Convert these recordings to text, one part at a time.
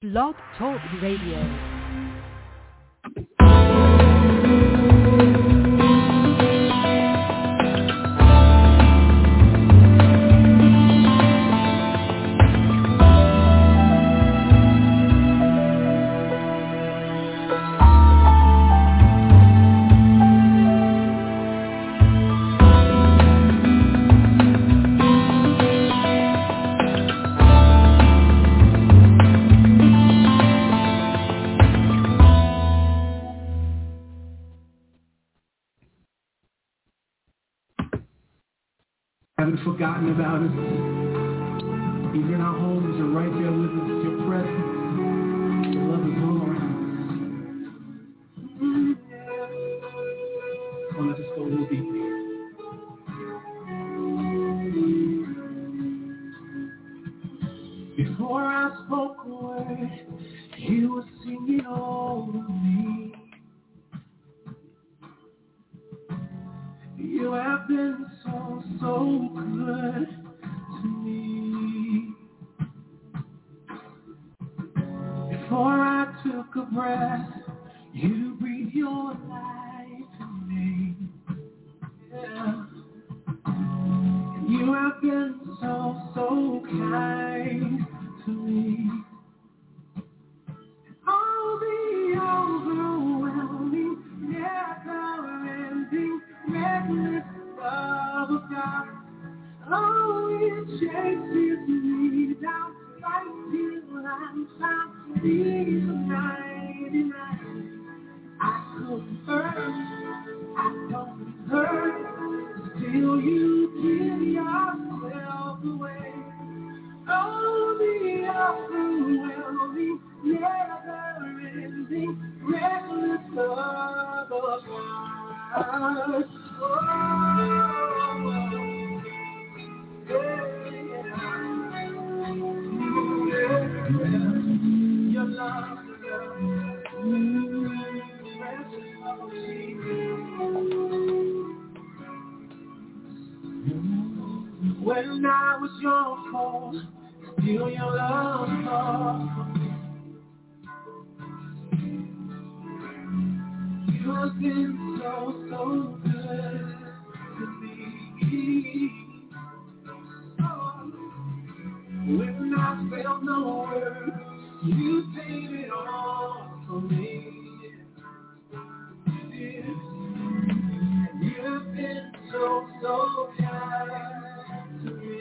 Blog Talk Radio. Haven't forgotten about us. He's in our homes and right there with us. Your presence, your love is all around us. Come on, let's just go a little deeper. Before I spoke a word, you were singing over me. You have been so good to me. Before I took a breath, you breathed your life in me. Yeah. You have been so kind to me. Oh, the overwhelming, never-ending, reckless love of God. Oh, it chases me down right till I'm found. These 99 I couldn't earn, I don't deserve. Still you give yourself away. Oh, the overwhelming, never-ending, reckless love of God. Oh, yeah. Your love, precious love of Jesus. When I was your fault, still your love for me. You have been so good to me. Oh, when I felt no words, you paid it all for me. Yeah. You have been so kind to me.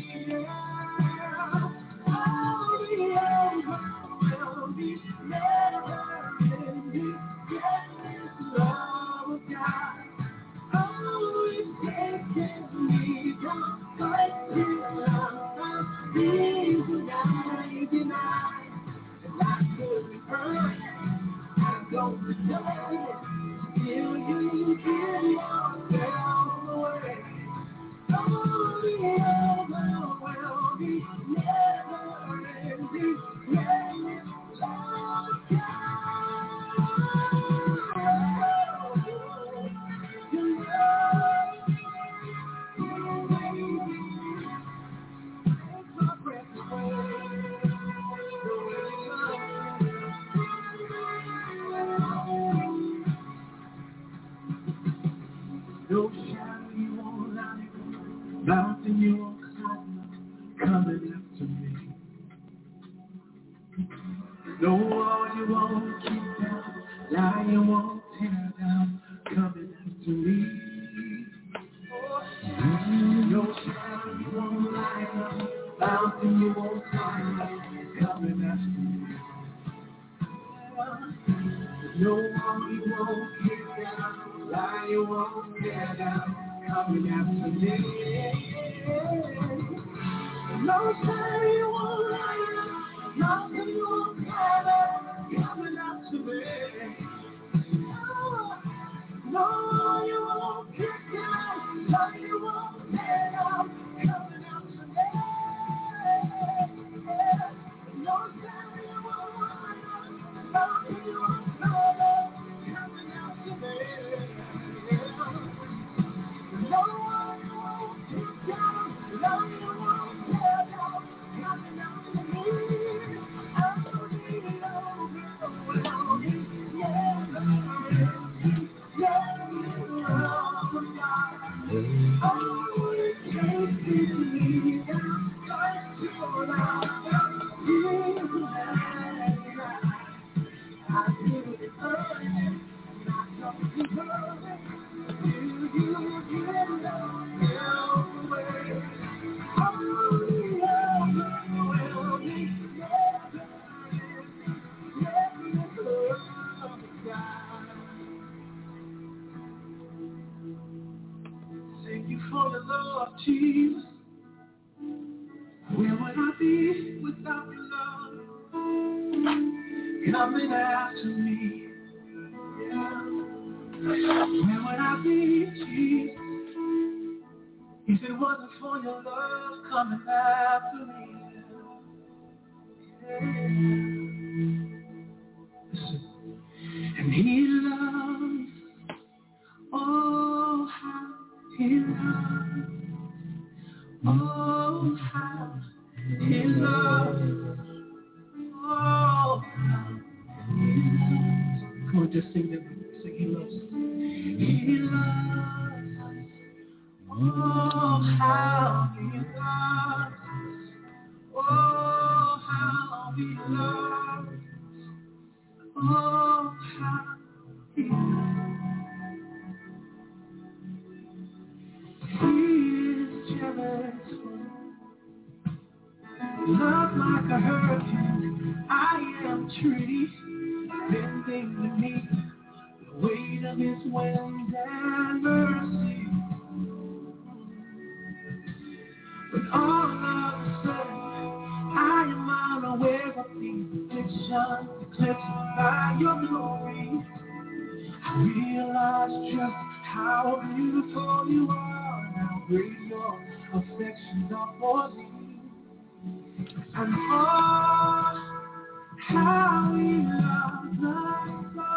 Oh, the overwhelming, never-ending, reckless love of God. Oh, it's taking me down right till I'm found. These 99, and I couldn't earn. I don't deserve it. Till you give yourself away. Oh, the overwhelming, never-ending, reckless love of God. Your love takes my breath away. No shadow you won't light, mountain you won't climb, coming after me. No wall you won't keep down, lie you won't tear down, coming after me. No shadow you won't light, mountain you won't climb, coming after me. No wall you won't keep down, lie you won't tear down, coming after me. No shadow you won't light, nothing you won't cover, coming after me. No, you won't kick down, no, you won't tear down, coming after me. No shadow you won't light, nothing you won't cover, coming after me. No, you won't kick down, no, you won't tear down, coming after me. Oh, the Thank you for your love, Jesus. Where would I be without your love? Coming after me. Yeah. Where would I be, Jesus, if it wasn't for your love coming after me? Yeah. Listen. And he loves, oh how he loves, oh how he loves, oh how he loves. Come on, just sing that. Sing he loves. He loves. Oh, how he loves. Oh, how he loves. Oh, how he loves. He is jealous. Love like a hurricane. I am tree bending beneath the weight of his wind and mercy. But all of a sudden, I am unaware of these addictions eclipsed by your glory. I realize just how beautiful you are, and how great your affections are for me. And oh, how he loves us so.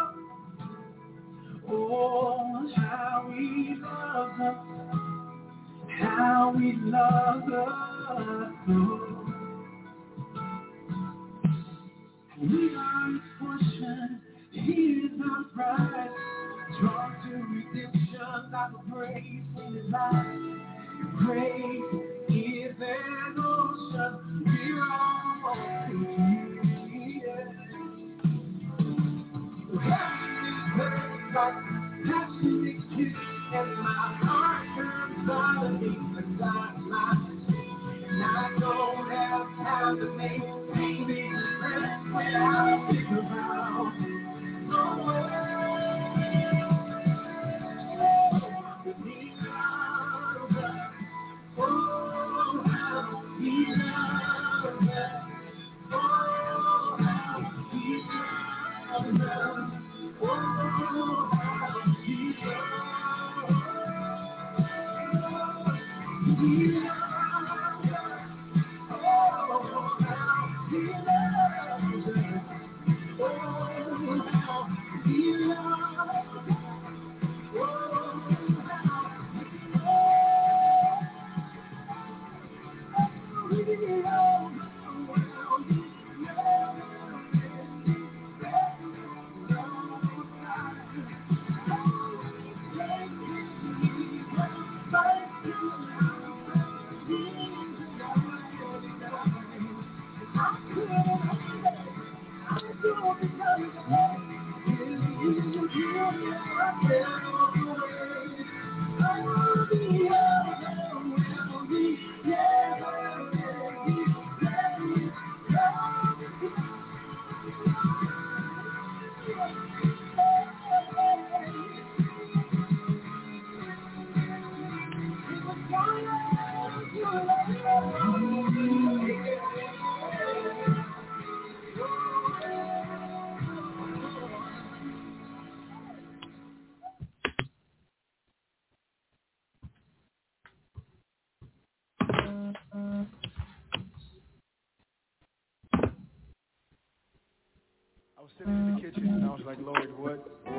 Oh, how he loves us. How he loves us so. We are his portion, he is our prize. Drawn to redemption like a praise in his eyes. Grace is an ocean, we're all here. Heaven is burning like passionate kiss, and my heart turns suddenly inside my skin. And I don't have time to make baby friends when I think about no way. He loves us. Oh, how he loves us. Oh, how he loves us. Oh, how he loves us. He loves us. Oh, how he loves us. Oh, how he loves us. I was sitting in the kitchen and I was like, Lord, what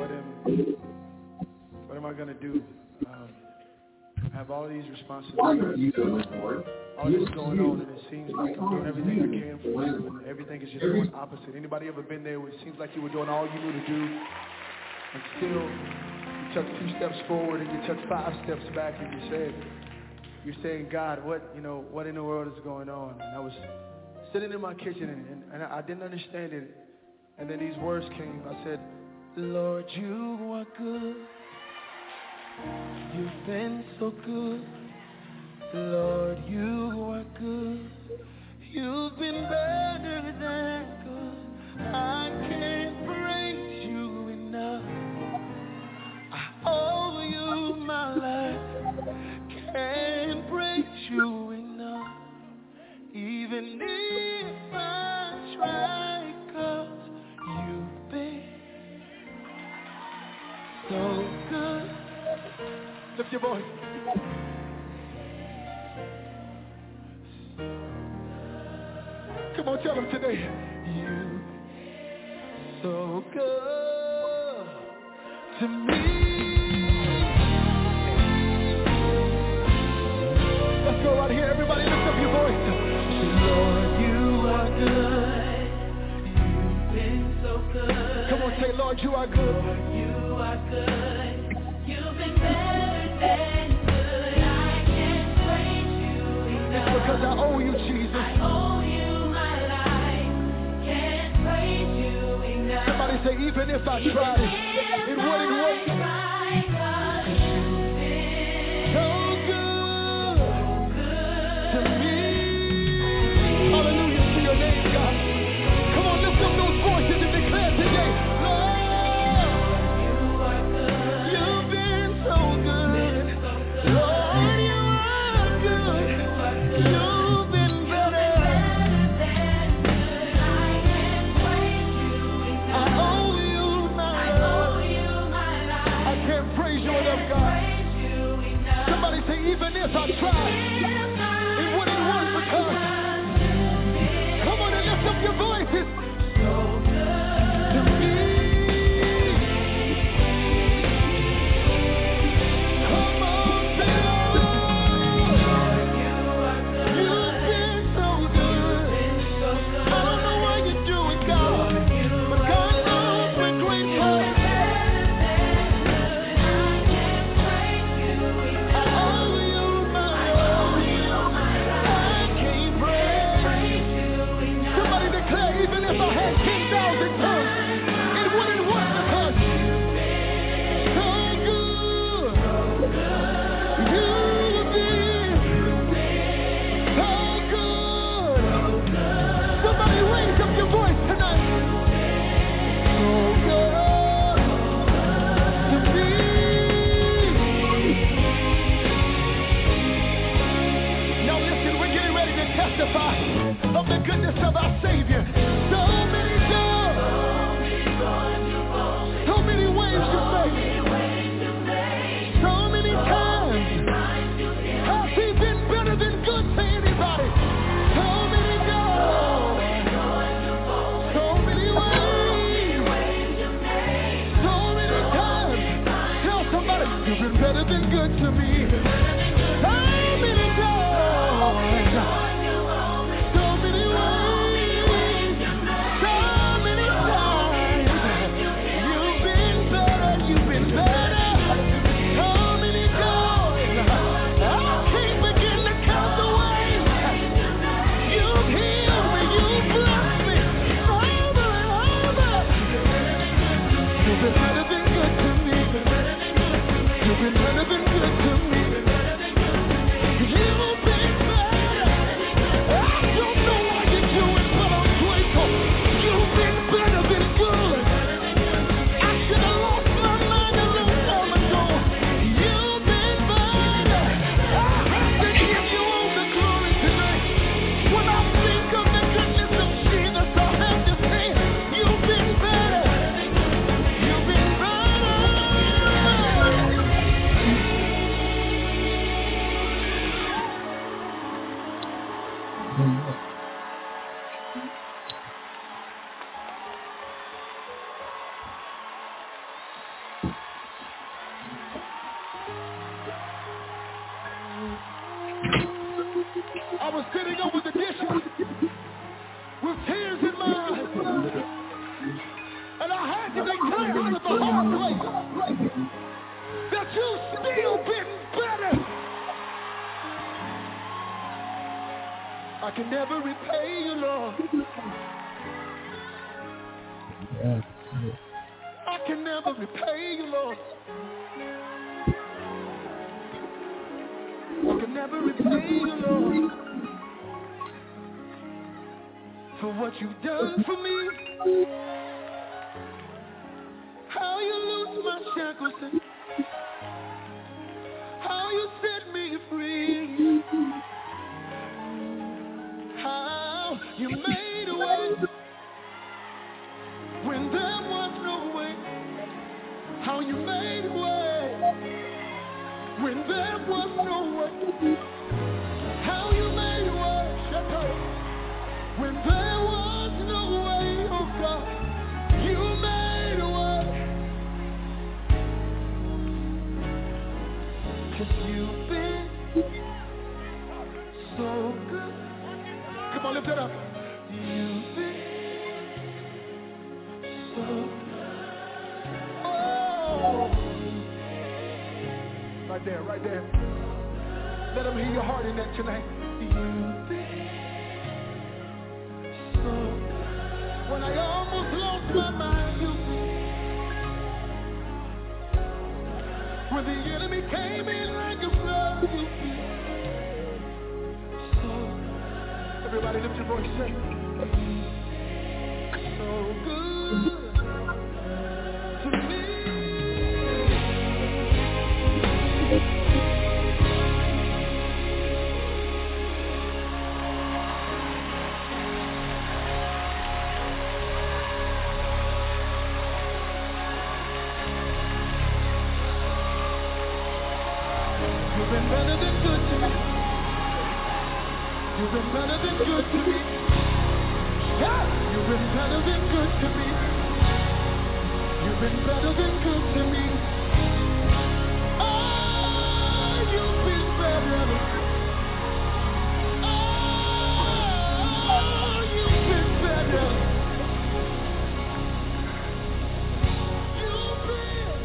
am I going to do? I have all these responsibilities, all this going on, and it seems like I'm doing everything I can for you, and everything is just going opposite. Anybody ever been there where it seems like you were doing all you knew to do, and still you took 2 steps forward and you took 5 steps back, and you're saying, God, what in the world is going on? And I was sitting in my kitchen and I didn't understand it. And then these words came. I said, Lord, you are good. You've been so good. Lord, you are good. You've been better than good. I can't praise you enough. I owe you my life. Can't praise you enough. Even if I try, 'cause you've been so good. Lift your voice. Come on, tell them today. You so good to me. Let's go right here, everybody. Lift up your voice. Lord, you are good. You've been so good. Come on, say, Lord, you are good. Lord, you are good. You've been better than good. I can't praise you enough. It's because I owe you, Jesus. I owe you my life. Can't praise you enough. Somebody say, even if I tried it, it wouldn't work. So good to me. Hallelujah to your name, God. Come on, lift up those voices and declare today, Lord, you are good. You've been so good. Lord, you are good. You've been better. I owe you my life. I can't praise you enough, God. Somebody say, even if I tried, it wouldn't work because. Come on and lift up your voices. So good to me. Come on, say, Lord, you've been so good. I don't know why you're doing, God, but God knows we're grateful. I owe you my life. I can't praise. Somebody declare, even if I had 10,000 tongues, it wouldn't work because so good. You've been so good. Somebody raise up your voice tonight. So good to me. Now listen, we're getting ready to testify of the goodness of our Savior. So many doors, so many ways you made, so many times. Has he been better than good to anybody? So many doors, so many ways, so many times. Tell somebody, you've been better than good to me. So many doors, so many ways, so many times. You've been better, you've been better. So many doors, I can't begin to count the ways. You've healed me, you've blessed me over and over. You've been better than good to me. You've been better than good to me. You've been better. I don't know why you're doing, but I'm grateful. You've been better than good. I should have lost my mind a long time ago. You've been better. I have to give you all the glory tonight. When I think of the goodness of Jesus, I have to say, you've been better. You've been better. I was sitting over the dishes with tears in my eyes, and I had to declare out of the hard place that you've still been better. I can never repay you, Lord. I can never repay you, Lord. I can never repay you, Lord, for what you've done for me. How you loose my shackles and how you set me free. How you made a way when there was no way. How you made a way when there was no way. How you made a way, shut up, when there was no way, oh God. You made a way. 'Cause you've been so good. Come on, lift it up. You've been so good. Oh. Right there, right there. Let them hear your heart in that tonight. You've been so good. When I almost lost my mind, you've been. When the enemy came in like a flood, you've been so good. Everybody lift your voice, say, so good to me. You've been better than good to me. You've been better than good to me. Yeah. You've been better than good to me. You've been better than good to me. Oh, you've been better. Oh, you've been better. You've been.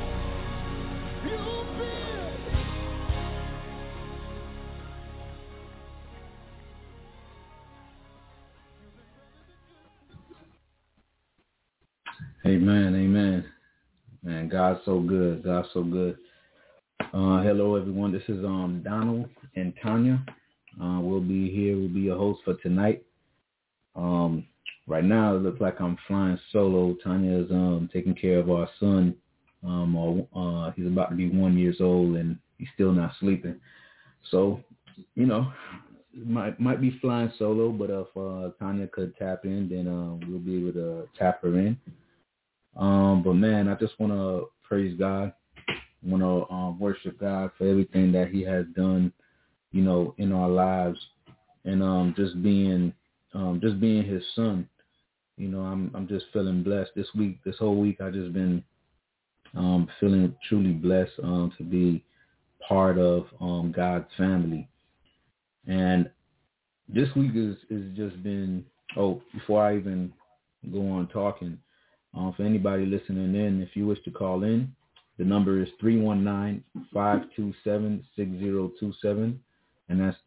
Amen, amen. Man, God's so good. God's so good. Hello, everyone. This is Donald and Tanya. We'll be here. We'll be your host for tonight. Right now, it looks like I'm flying solo. Tanya is taking care of our son. He's about to be 1 year old, and he's still not sleeping. So, you know, might be flying solo, but if Tanya could tap in, then we'll be able to tap her in. But man, I just want to praise God. I want to worship God for everything that He has done, you know, in our lives, and just being His son. You know, I'm just feeling blessed this whole week. I just been feeling truly blessed to be part of God's family. And this week is just been. Oh, before I even go on talking. For anybody listening in, if you wish to call in, the number is 319-527-6027, and that's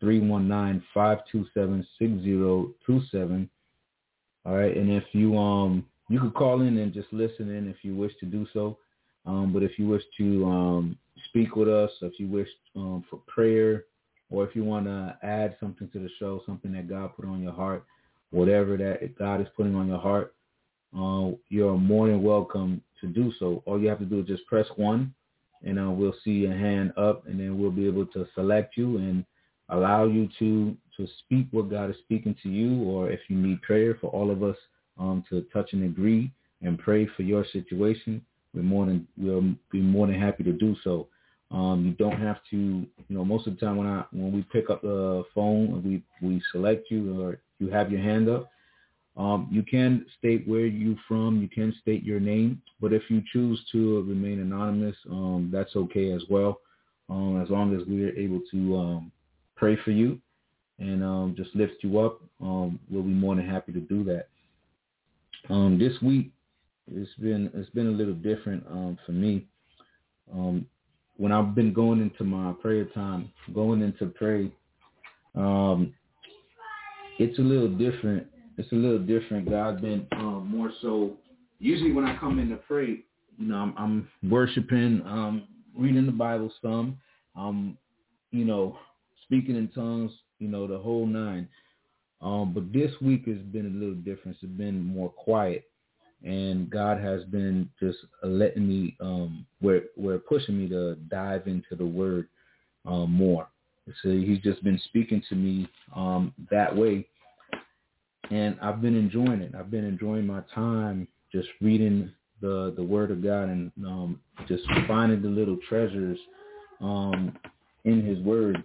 319-527-6027. All right, and if you you could call in and just listen in if you wish to do so. But if you wish to speak with us, if you wish for prayer, or if you want to add something to the show, something that God put on your heart, whatever that God is putting on your heart, you're more than welcome to do so. All you have to do is just press 1, and we'll see your hand up, and then we'll be able to select you and allow you to speak what God is speaking to you, or if you need prayer for all of us to touch and agree and pray for your situation, we'll be more than happy to do so. You don't have to, you know, most of the time when we pick up the phone and we select you or you have your hand up, you can state where you're from. You can state your name, but if you choose to remain anonymous, that's okay as well. As long as we're able to pray for you and just lift you up, we'll be more than happy to do that. This week, it's been a little different for me. When I've been going into my prayer time, going into pray, it's a little different. It's a little different. God's been more so. Usually when I come in to pray, you know, I'm worshiping, reading the Bible some, you know, speaking in tongues, you know, the whole nine. But this week has been a little different. It's been more quiet, and God has been just letting me, we're pushing me to dive into the Word more. So He's just been speaking to me that way, and I've been enjoying it. I've been enjoying my time just reading the Word of God and just finding the little treasures in His Word.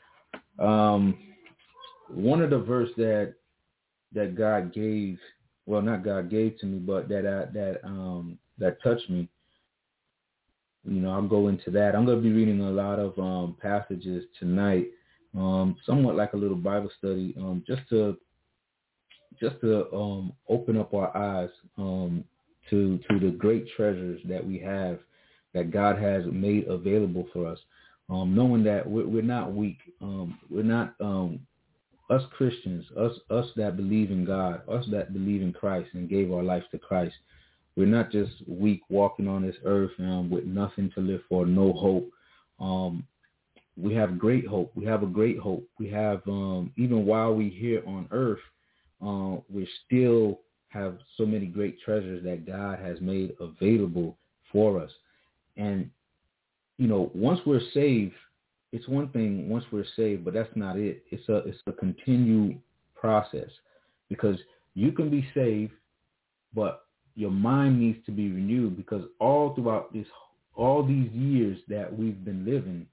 One of the verse that God gave, well, not God gave to me, but that touched me. You know, I'll go into that. I'm going to be reading a lot of passages tonight, somewhat like a little Bible study, just to open up our eyes to the great treasures that we have, that God has made available for us, knowing that we're not weak. We're not us Christians, us that believe in God, us that believe in Christ and gave our life to Christ. We're not just weak walking on this earth with nothing to live for, no hope. We have great hope. We have a great hope. We have, even while we're here on earth, we still have so many great treasures that God has made available for us. And, you know, once we're saved, it's one thing once we're saved, but that's not it. It's a continued process, because you can be saved, but your mind needs to be renewed, because all throughout all these years that we've been living,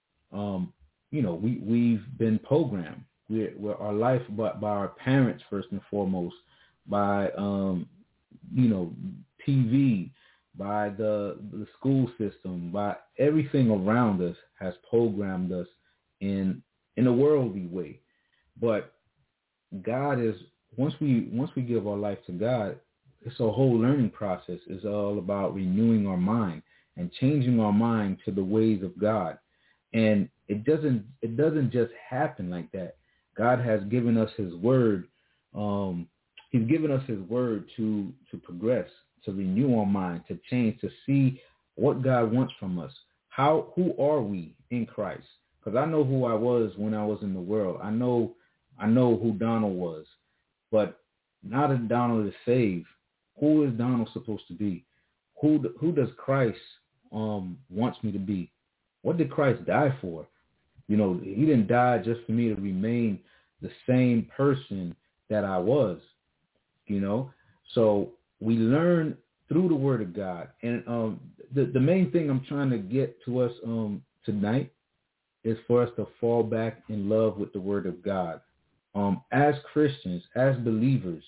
you know, we've been programmed. We're our life, but by our parents first and foremost, by you know, TV, by the school system, by everything around us has programmed us in a worldly way. But God is, once we give our life to God, it's a whole learning process. It's all about renewing our mind and changing our mind to the ways of God. And it doesn't just happen like that. God has given us His Word. He's given us His Word to progress, to renew our mind, to change, to see what God wants from us. Who are we in Christ? Because I know who I was when I was in the world. I know who Donald was. But now that Donald is saved, who is Donald supposed to be? Who does Christ wants me to be? What did Christ die for? You know, He didn't die just for me to remain the same person that I was, you know. So we learn through the Word of God. And the main thing I'm trying to get to us tonight is for us to fall back in love with the Word of God. As Christians, as believers,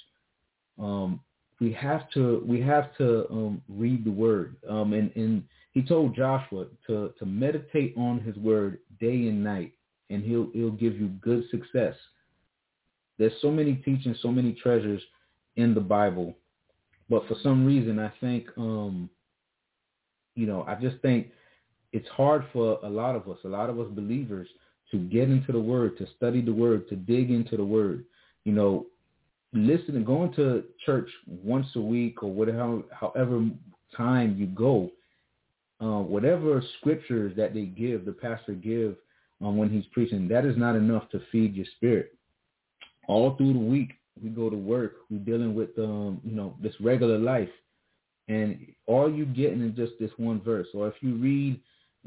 we have to read the Word. And He told Joshua to meditate on His Word day and night, and He'll give you good success. There's so many teachings, so many treasures in the Bible, but for some reason, I think, you know, I just think it's hard for a lot of us believers, to get into the Word, to study the Word, to dig into the Word. You know, listening, going to church once a week or whatever, however time you go, whatever scriptures that they give, the pastor give when he's preaching, that is not enough to feed your spirit. All through the week, we go to work, we're dealing with, you know, this regular life, and all you getting is just this one verse. Or if you read,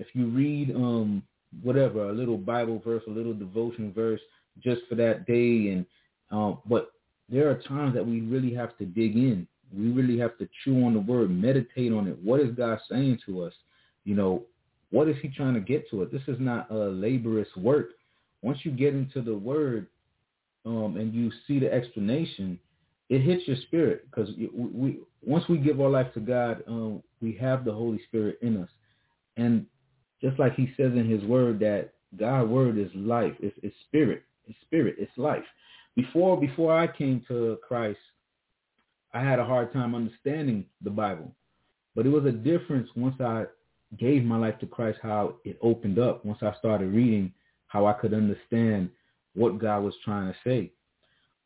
whatever, a little Bible verse, a little devotion verse just for that day, and but there are times that we really have to dig in. We really have to chew on the Word, meditate on it. What is God saying to us? You know, what is He trying to get to us? This is not a laborious work. Once you get into the Word, and you see the explanation, it hits your spirit, because we once we give our life to God, we have the Holy Spirit in us. And just like He says in His Word that God's Word is life, it's spirit, it's life. Before I came to Christ, I had a hard time understanding the Bible. But it was a difference once I gave my life to Christ, how it opened up. Once I started reading, how I could understand what God was trying to say.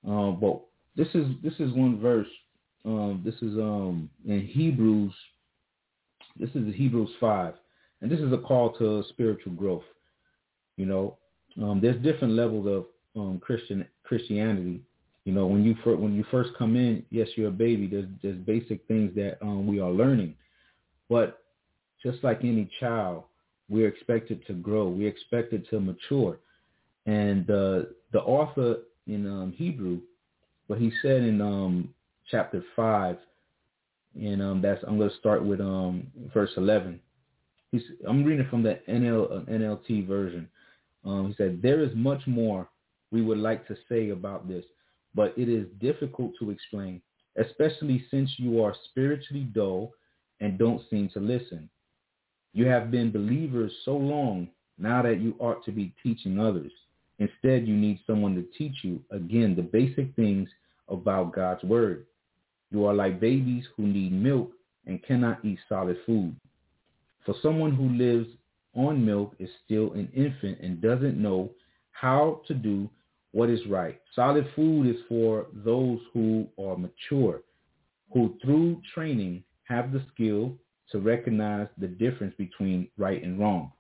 But this is one verse. This is in Hebrews. This is Hebrews 5, and this is a call to spiritual growth. You know, there's different levels of Christianity. You know, when you first come in, yes, you're a baby. There's basic things that we are learning, but just like any child, we're expected to grow. We're expected to mature. And the author in Hebrew, what he said in chapter 5, and I'm going to start with verse 11. I'm reading from the NLT version. He said, "There is much more we would like to say about this, but it is difficult to explain, especially since you are spiritually dull and don't seem to listen. You have been believers so long now that you ought to be teaching others. Instead, you need someone to teach you, again, the basic things about God's word. You are like babies who need milk and cannot eat solid food. For someone who lives on milk is still an infant and doesn't know how to do what is right. Solid food is for those who are mature, who through training have the skill to recognize the difference between right and wrong."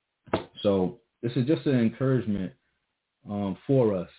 So this is just an encouragement for us.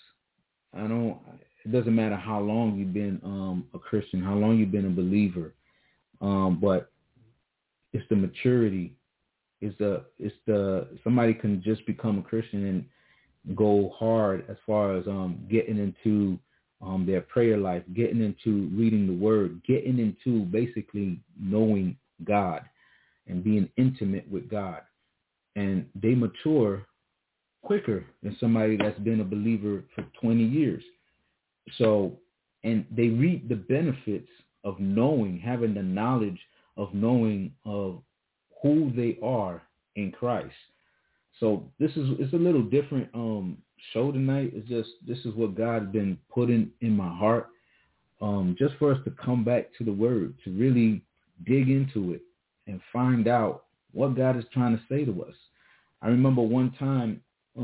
It doesn't matter how long you've been a Christian, how long you've been a believer, but it's the maturity. It's the somebody can just become a Christian and go hard as far as getting into their prayer life, getting into reading the word, getting into basically knowing God and being intimate with God. And they mature quicker than somebody that's been a believer for 20 years. So, and they reap the benefits of knowing, having the knowledge of knowing of who they are in Christ. So it's a little different show tonight. It's just, this is what God's been putting in my heart, just for us to come back to the word, to really dig into it and find out what God is trying to say to us. I remember one time,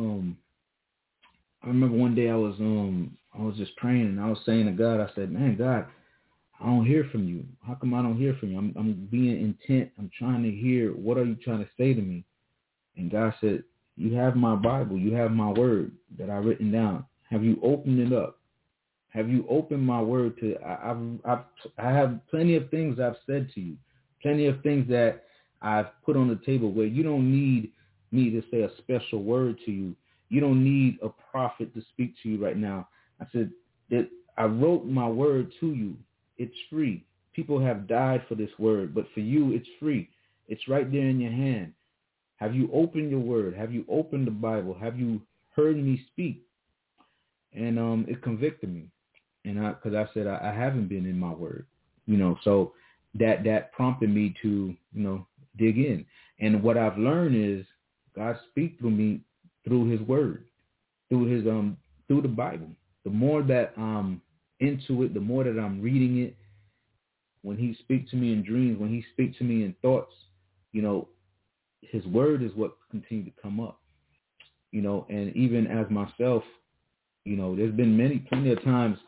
one day I was just praying and I was saying to God, I said, "Man, God, I don't hear from you. How come I don't hear from you? I'm being intent. I'm trying to hear. What are you trying to say to me?" And God said, "You have my Bible. You have my word that I've written down. Have you opened it up? Have you opened my word to? I have plenty of things I've said to you, plenty of things that I've put on the table where you don't need me to say a special word to you. You don't need a prophet to speak to you right now. I said that I wrote my word to you. It's free. People have died for this word, but for you, it's free. It's right there in your hand. Have you opened your word? Have you opened the Bible? Have you heard me speak?" And it convicted me, and because I said I haven't been in my word, so that prompted me to dig in. And what I've learned is God speaks through me through His word, through the Bible. The more that I'm into it, the more that I'm reading it. When He speaks to me in dreams, when He speaks to me in thoughts, His word is what continues to come up, and even as myself, there's been plenty of times,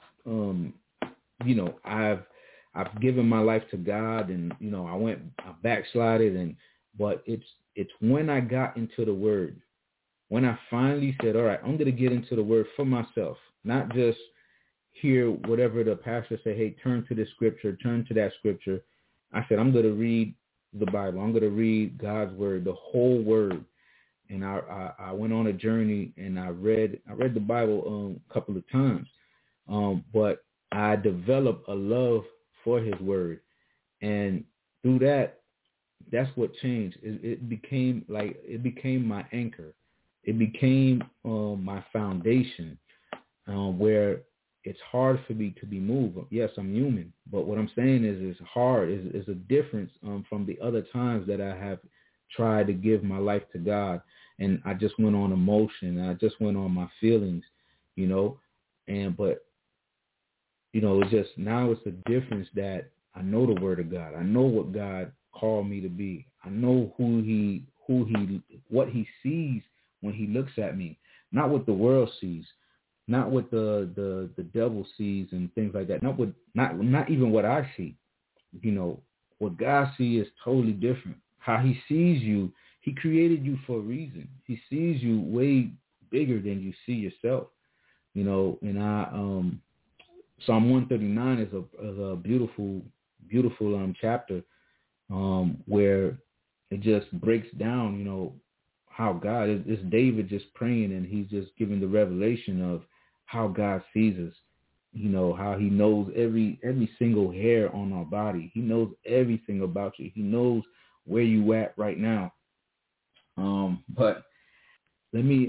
I've given my life to God, and, I backslided, but it's when I got into the word, when I finally said, all right, I'm going to get into the word for myself, not just hear whatever the pastor say, hey, turn to this scripture, turn to that scripture. I said, I'm going to read the Bible. I'm going to read God's word, the whole word. And I went on a journey, and I read the Bible a couple of times. But I developed a love for His word. And through that's what changed. It became my anchor. It became my foundation, where it's hard for me to be moved. Yes, I'm human, but what I'm saying is it's hard. Is a difference from the other times that I have tried to give my life to God, and I just went on emotion, and I just went on my feelings, but it's just now it's a difference that I know the word of God. I know what God called me to be. I know what He sees when He looks at me, not what the world sees. not what the devil sees and things like that. Not even what I see. You know, what God sees is totally different. How he sees you, he created you for a reason. He sees you way bigger than you see yourself. You know, and Psalm 139 is a beautiful chapter where it just breaks down, you know, how God is. It's David just praying, and he's just giving the revelation of how God sees us. You know, how he knows every single hair on our body. He knows everything about you. He knows where you at right now. But let me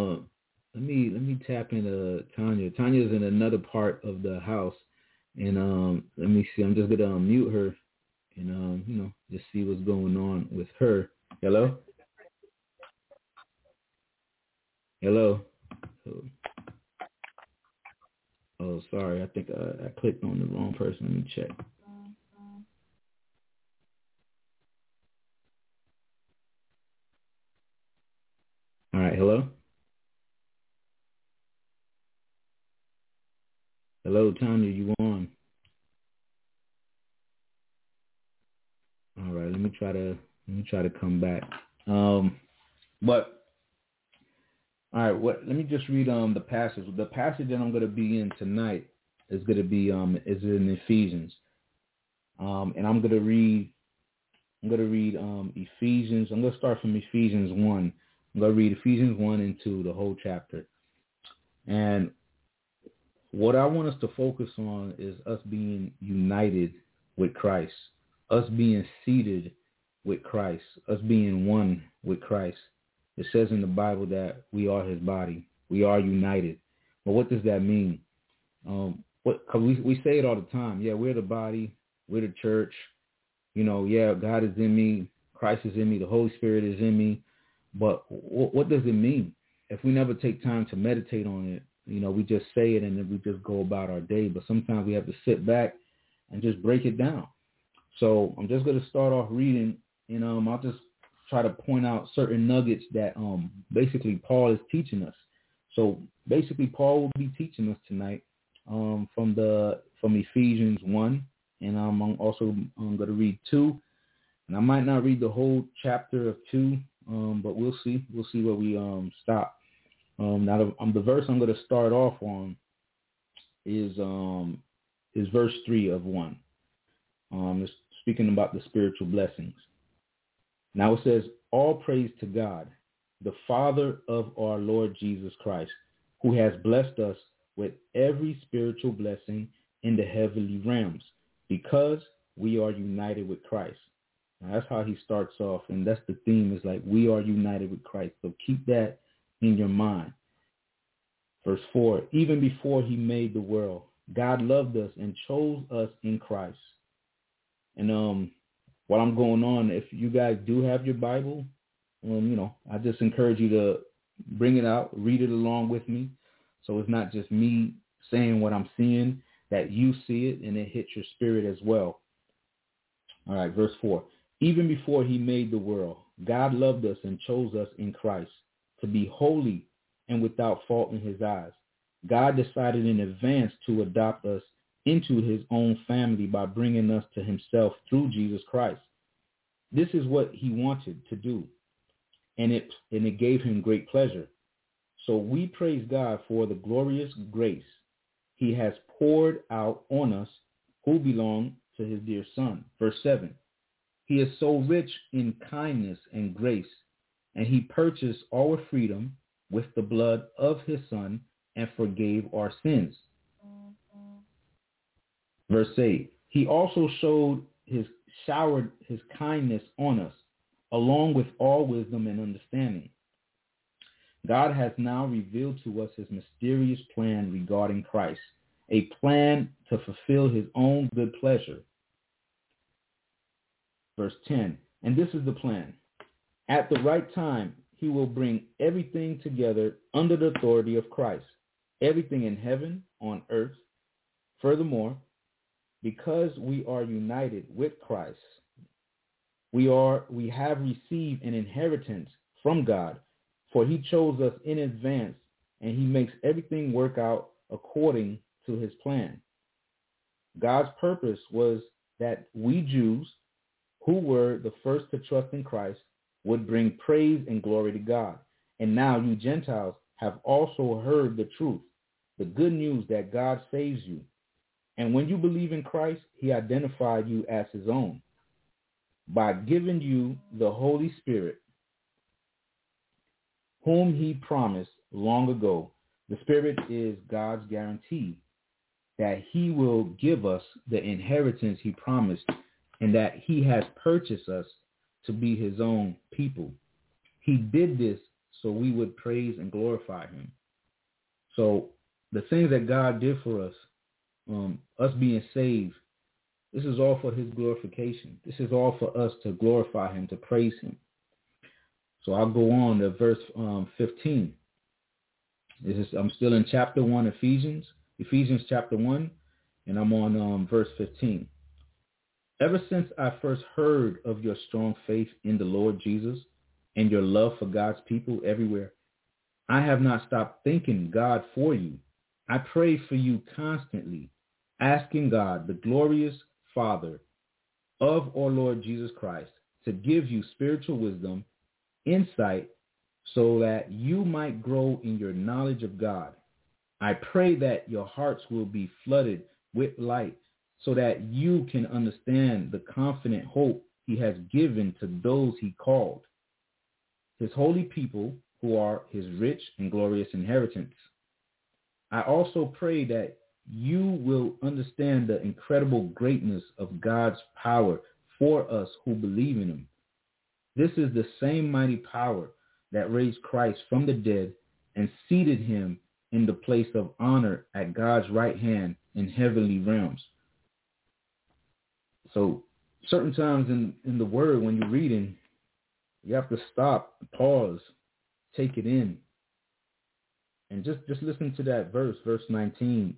tap into Tanya. Tanya's in another part of the house, and let me see. I'm just gonna unmute her, and you know, just see what's going on with her. Hello. Oh, sorry. I think I clicked on the wrong person. Let me check. All right. Hello, Tanya. You on? All right. Let me try to come back. But all right. Let me just read the passage. The passage that I'm going to be in tonight is going to be is in Ephesians. And I'm going to read Ephesians. I'm going to start from Ephesians 1. I'm going to read Ephesians 1 and 2, the whole chapter. And what I want us to focus on is us being united with Christ, us being seated with Christ, us being one with Christ. It says in the Bible that we are his body. We are united. But what does that mean? Cause we say it all the time. Yeah, we're the body. We're the church. You know, yeah, God is in me. Christ is in me. The Holy Spirit is in me. But what does it mean? If we never take time to meditate on it, you know, we just say it and then we just go about our day. But sometimes we have to sit back and just break it down. So I'm just going to start off reading, and I'll just try to point out certain nuggets that basically Paul is teaching us. So basically Paul will be teaching us tonight from Ephesians 1, and I'm also going to read 2. And I might not read the whole chapter of 2, but we'll see. We'll see where we stop. Now the verse I'm going to start off on is verse 3 of 1. It's speaking about the spiritual blessings. Now it says, all praise to God, the Father of our Lord Jesus Christ, who has blessed us with every spiritual blessing in the heavenly realms, because we are united with Christ. Now that's how he starts off, and that's the theme, is like we are united with Christ. So keep that in your mind. Verse 4, even before he made the world, God loved us and chose us in Christ. And while I'm going on, if you guys do have your Bible, you know, I just encourage you to bring it out, read it along with me. So it's not just me saying what I'm seeing, that you see it and it hits your spirit as well. All right, verse 4. Even before he made the world, God loved us and chose us in Christ to be holy and without fault in his eyes. God decided in advance to adopt us into his own family by bringing us to himself through Jesus Christ. This is what he wanted to do, and it gave him great pleasure. So we praise God for the glorious grace he has poured out on us who belong to his dear Son. Verse 7, he is so rich in kindness and grace, and he purchased our freedom with the blood of his Son and forgave our sins. Verse 8, he also showered his kindness on us, along with all wisdom and understanding. God has now revealed to us his mysterious plan regarding Christ, a plan to fulfill his own good pleasure. Verse 10, and this is the plan. At the right time, he will bring everything together under the authority of Christ, everything in heaven, on earth. Furthermore, because we are united with Christ, we have received an inheritance from God, for he chose us in advance and he makes everything work out according to his plan. God's purpose was that we Jews, who were the first to trust in Christ, would bring praise and glory to God. And now you Gentiles have also heard the truth, the good news that God saves you. And when you believe in Christ, he identified you as his own by giving you the Holy Spirit, whom he promised long ago. The Spirit is God's guarantee that he will give us the inheritance he promised, and that he has purchased us to be his own people. He did this so we would praise and glorify him. So the things that God did for us, us being saved, this is all for his glorification. This is all for us to glorify him, to praise him. So I'll go on to verse 15. I'm still in chapter 1, Ephesians chapter 1, and I'm on verse 15. Ever since I first heard of your strong faith in the Lord Jesus and your love for God's people everywhere, I have not stopped thanking God for you. I pray for you constantly, asking God, the glorious Father of our Lord Jesus Christ, to give you spiritual wisdom, insight, so that you might grow in your knowledge of God. I pray that your hearts will be flooded with light so that you can understand the confident hope he has given to those he called, his holy people who are his rich and glorious inheritance. I also pray that you will understand the incredible greatness of God's power for us who believe in him. This is the same mighty power that raised Christ from the dead and seated him in the place of honor at God's right hand in heavenly realms. So certain times in the word, when you're reading, you have to stop, pause, take it in. And just listen to that verse 19.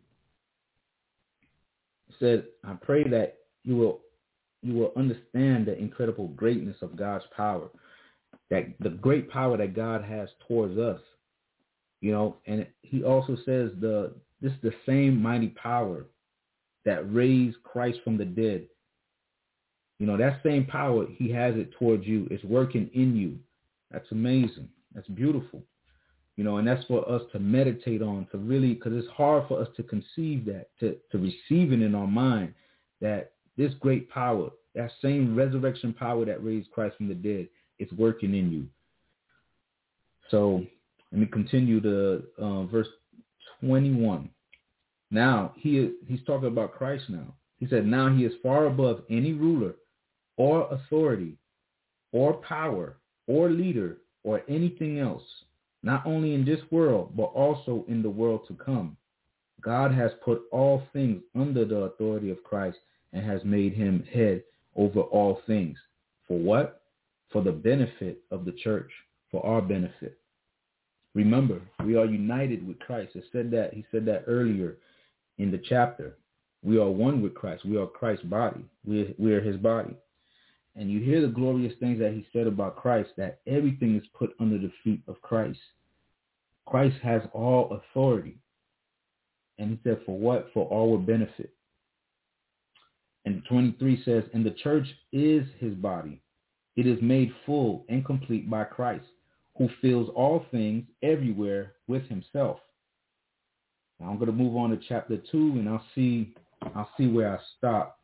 It said, I pray that you will understand the incredible greatness of God's power, that the great power that God has towards us. You know, and he also says this is the same mighty power that raised Christ from the dead. You know, that same power, he has it towards you. It's working in you. That's amazing. That's beautiful. You know, and that's for us to meditate on, to really, because it's hard for us to conceive that, to receive it in our mind, that this great power, that same resurrection power that raised Christ from the dead, is working in you. So let me continue to verse 21. Now, he's talking about Christ now. He said, now he is far above any ruler or authority or power or leader or anything else, not only in this world, but also in the world to come. God has put all things under the authority of Christ and has made him head over all things. For what? For the benefit of the church, for our benefit. Remember, we are united with Christ. He said that earlier in the chapter. We are one with Christ. We are Christ's body. We are his body. And you hear the glorious things that he said about Christ, that everything is put under the feet of Christ. Christ has all authority. And he said, for what? For our benefit. And 23 says, and the church is his body. It is made full and complete by Christ, who fills all things everywhere with himself. Now I'm going to move on to chapter 2, and I'll see where I stop.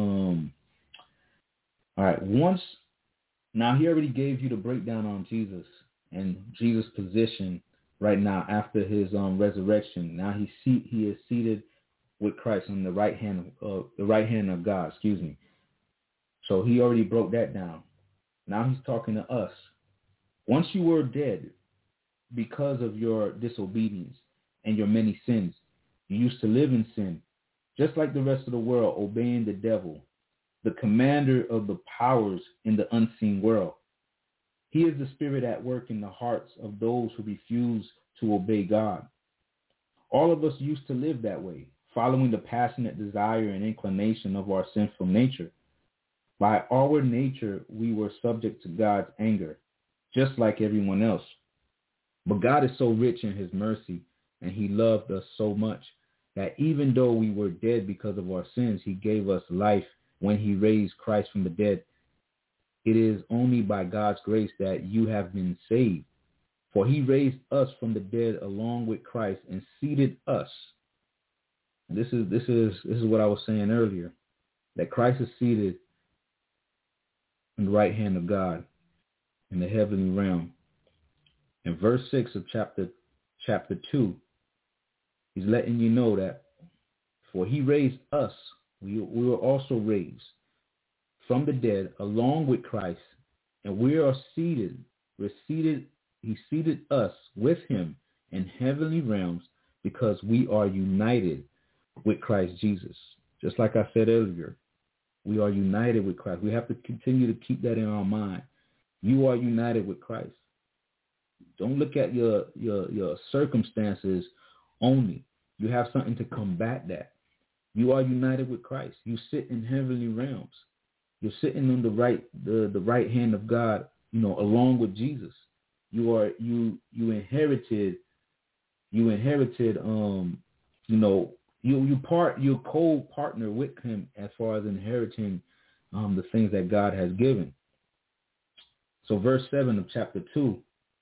All right. Now he already gave you the breakdown on Jesus and Jesus' position right now after his resurrection. Now he is seated with Christ on the right hand of God. Excuse me. So he already broke that down. Now he's talking to us. Once you were dead because of your disobedience and your many sins, you used to live in sin, just like the rest of the world, obeying the devil, the commander of the powers in the unseen world. He is the spirit at work in the hearts of those who refuse to obey God. All of us used to live that way, following the passionate desire and inclination of our sinful nature. By our nature, we were subject to God's anger, just like everyone else. But God is so rich in his mercy And he loved us so much that even though we were dead because of our sins, he gave us life when he raised Christ from the dead. It is only by God's grace that you have been saved. For he raised us from the dead along with Christ and seated us. This is what I was saying earlier, that Christ is seated in the right hand of God in the heavenly realm. In verse 6 of chapter 2, he's letting you know that for he raised us, we were also raised from the dead along with Christ, and we are seated. He seated us with him in heavenly realms because we are united with Christ Jesus. Just like I said earlier, we are united with Christ. We have to continue to keep that in our mind. You are united with Christ. Don't look at your circumstances only. You have something to combat that. You are united with Christ. You sit in heavenly realms. You're sitting on the right hand of God, along with Jesus. You inherited, you co-partner with him as far as inheriting the things that God has given. So verse 7 of chapter 2,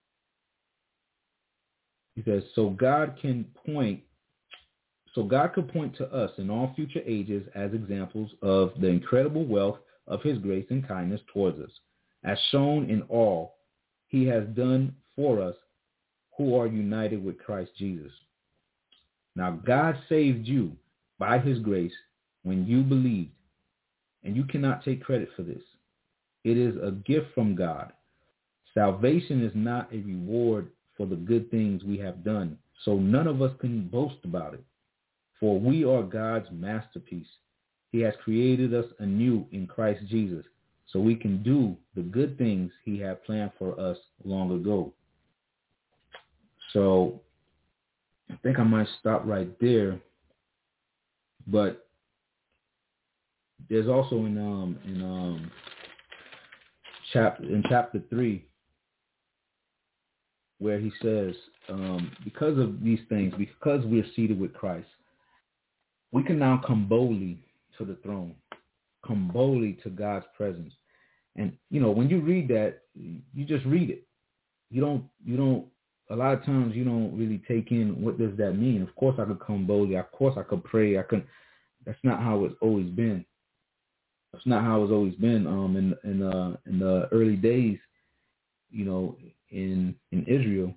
he says, So God could point to us in all future ages as examples of the incredible wealth of his grace and kindness towards us, as shown in all he has done for us who are united with Christ Jesus. Now God saved you by his grace when you believed, and you cannot take credit for this. It is a gift from God. Salvation is not a reward for the good things we have done, so none of us can boast about it. For we are God's masterpiece. He has created us anew in Christ Jesus, so we can do the good things he had planned for us long ago. So I think I might stop right there. But there's also in chapter 3 where he says, because of these things, because we are seated with Christ, we can now come boldly to the throne, come boldly to God's presence. And, when you read that, you just read it. You don't, a lot of times you don't really take in what does that mean. Of course I could come boldly. Of course I could pray. That's not how it's always been. That's not how it's always been. In the early days, in Israel,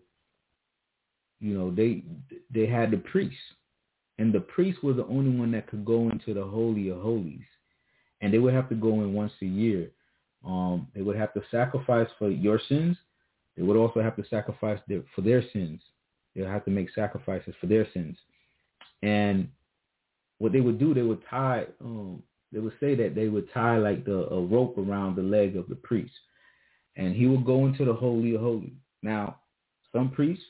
they had the priests. And the priest was the only one that could go into the Holy of Holies. And they would have to go in once a year. They would have to sacrifice for your sins. They would also have to sacrifice for their sins. They would have to make sacrifices for their sins. And what they would do, they would tie, they would say that they would tie like a rope around the leg of the priest. And he would go into the Holy of Holies. Now, some priests,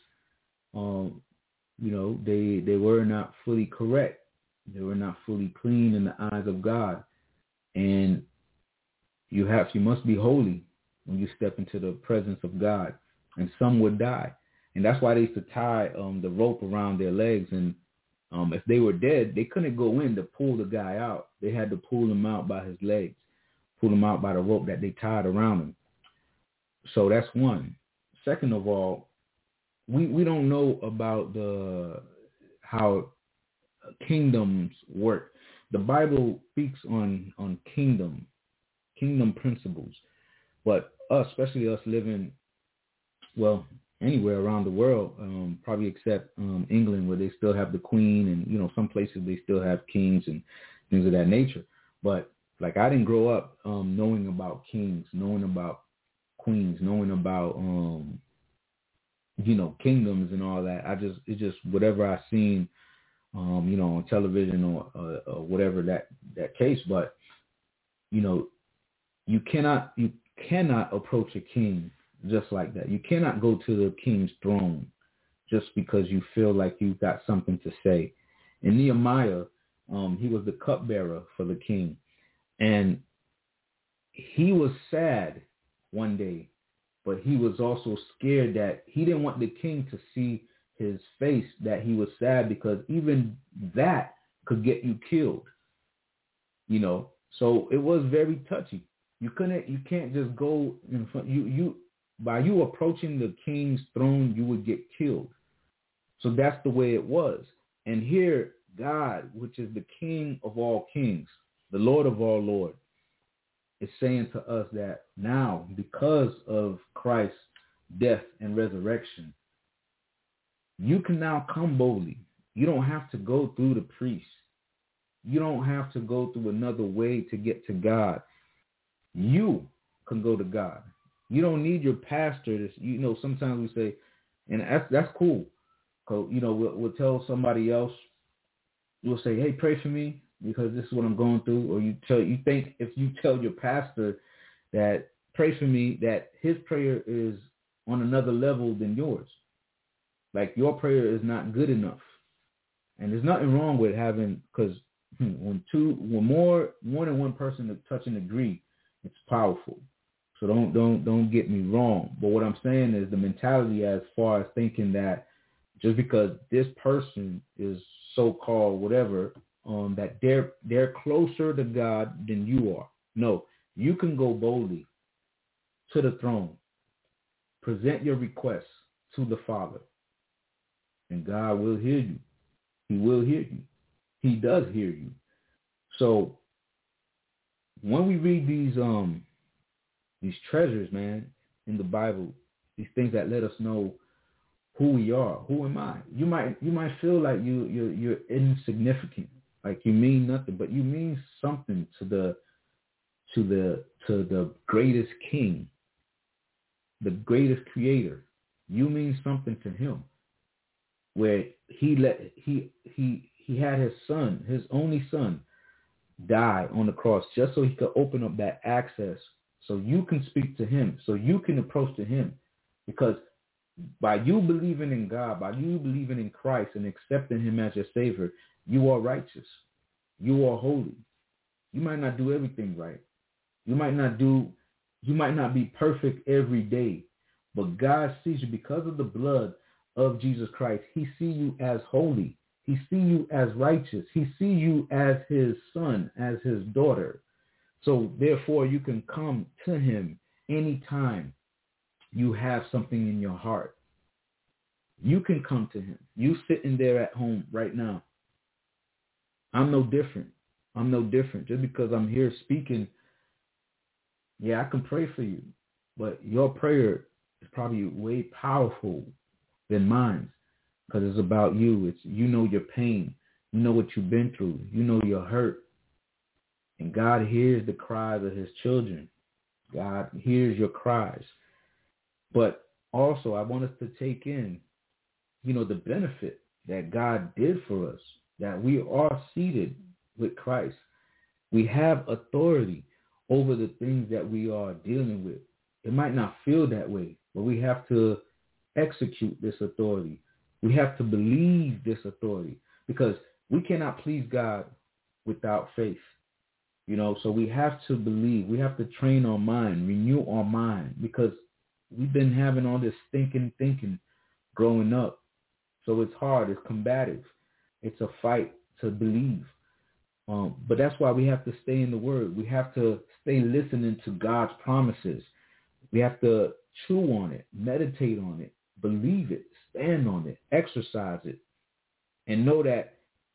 they were not fully correct. They were not fully clean in the eyes of God. And you must be holy when you step into the presence of God. And some would die. And that's why they used to tie the rope around their legs. And if they were dead, they couldn't go in to pull the guy out. They had to pull him out by his legs, pull him out by the rope that they tied around him. So that's one. Second of all, we don't know about how kingdoms work. The Bible speaks on kingdom principles, but especially us living, anywhere around the world, probably except England, where they still have the queen, and some places they still have kings and things of that nature. But like, I didn't grow up knowing about kings, knowing about queens, knowing about kingdoms and all that. It's just whatever I seen, on television or whatever that case. But you cannot approach a king just like that. You cannot go to the king's throne just because you feel like you've got something to say. In Nehemiah, he was the cupbearer for the king, and he was sad one day, but he was also scared that he didn't want the king to see his face that he was sad, because even that could get you killed. You know, so it was very touchy. You can't just go in front. By you approaching the king's throne, you would get killed. So that's the way it was. And here, God, which is the King of all kings, the Lord of all lords, is saying to us that now, because of Christ's death and resurrection, you can now come boldly. You don't have to go through the priest. You don't have to go through another way to get to God. You can go to God. You don't need your pastor. You know, sometimes we say, and that's cool. You know, we'll tell somebody else, we'll say, hey, pray for me because this is what I'm going through. Or you think if you tell your pastor that pray for me, that his prayer is on another level than yours. Like your prayer is not good enough. And there's nothing wrong with having, because when more than one person touch and agree, it's powerful. So don't get me wrong. But what I'm saying is the mentality as far as thinking that just because this person is so-called whatever, that they're closer to God than you are. No, you can go boldly to the throne, present your requests to the Father, and God will hear you. He will hear you. He does hear you. So when we read these treasures, man, in the Bible, these things that let us know who we are, who am I? You might feel like you're insignificant, like you mean nothing, but you mean something to the greatest king, the greatest creator. You mean something to him, where he had his son, his only son, die on the cross just so he could open up that access so you can speak to him, so you can approach to him. Because by you believing in God, by you believing in Christ and accepting him as your Savior, you are righteous. You are holy. You might not do everything right. You might not be perfect every day, but God sees you because of the blood of Jesus Christ. He sees you as holy. He sees you as righteous. He sees you as his son, as his daughter. So therefore, you can come to him anytime you have something in your heart. You can come to him. You sitting there at home right now. I'm no different. I'm no different. Just because I'm here speaking, yeah, I can pray for you. But your prayer is probably way powerful than mine, because it's about you. It's, you know, your pain. You know what you've been through. You know your hurt. And God hears the cries of his children. God hears your cries. But also, I want us to take in, you know, the benefit that God did for us, that we are seated with Christ. We have authority over the things that we are dealing with. It might not feel that way, but we have to execute this authority. We have to believe this authority, because we cannot please God without faith. You know, so we have to believe. We have to train our mind, renew our mind, because we've been having all this thinking growing up. So it's hard. It's combative. It's a fight to believe. But that's why we have to stay in the Word. We have to stay listening to God's promises. We have to chew on it, meditate on it, believe it, stand on it, exercise it, and know that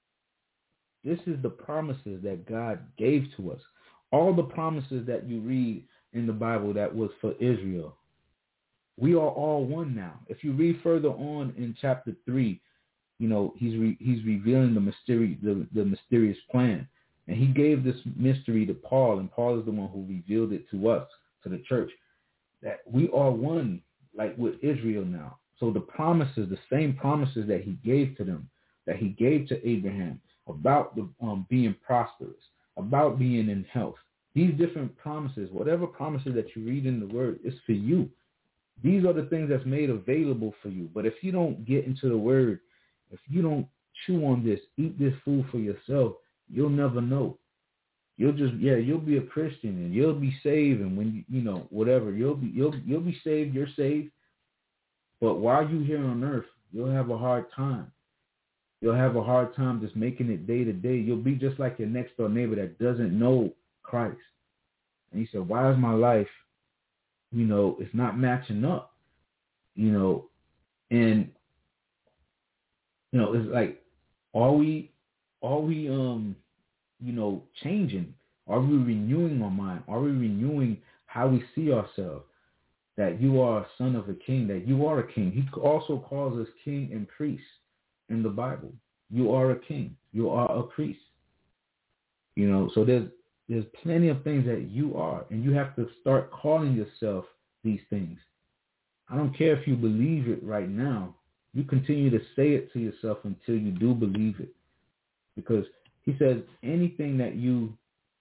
this is the promises that God gave to us. All the promises that you read in the Bible that was for Israel, we are all one now. If you read further on in chapter 3, you know, he's revealing the mysterious plan. And he gave this mystery to Paul, and Paul is the one who revealed it to us, to the church, that we are one, like with Israel now. So the promises, the same promises that he gave to them, that he gave to Abraham, about the being prosperous, about being in health. These different promises, whatever promises that you read in the Word, is for you. These are the things that's made available for you. But if you don't get into the Word, if you don't chew on this, eat this food for yourself, you'll never know. You'll be a Christian and you'll be saved, and when you know whatever, you'll be saved, you're saved. But while you're here on earth, you'll have a hard time. You'll have a hard time just making it day to day. You'll be just like your next door neighbor that doesn't know Christ. And he said, why is my life, it's not matching up, and, it's like, are we, changing? Are we renewing our mind? Are we renewing how we see ourselves? That you are a son of a king, that you are a king. He also calls us king and priest in the Bible. You are a king. You are a priest. So there's plenty of things that you are, and you have to start calling yourself these things. I don't care if you believe it right now. You continue to say it to yourself until you do believe it. Because he says anything that you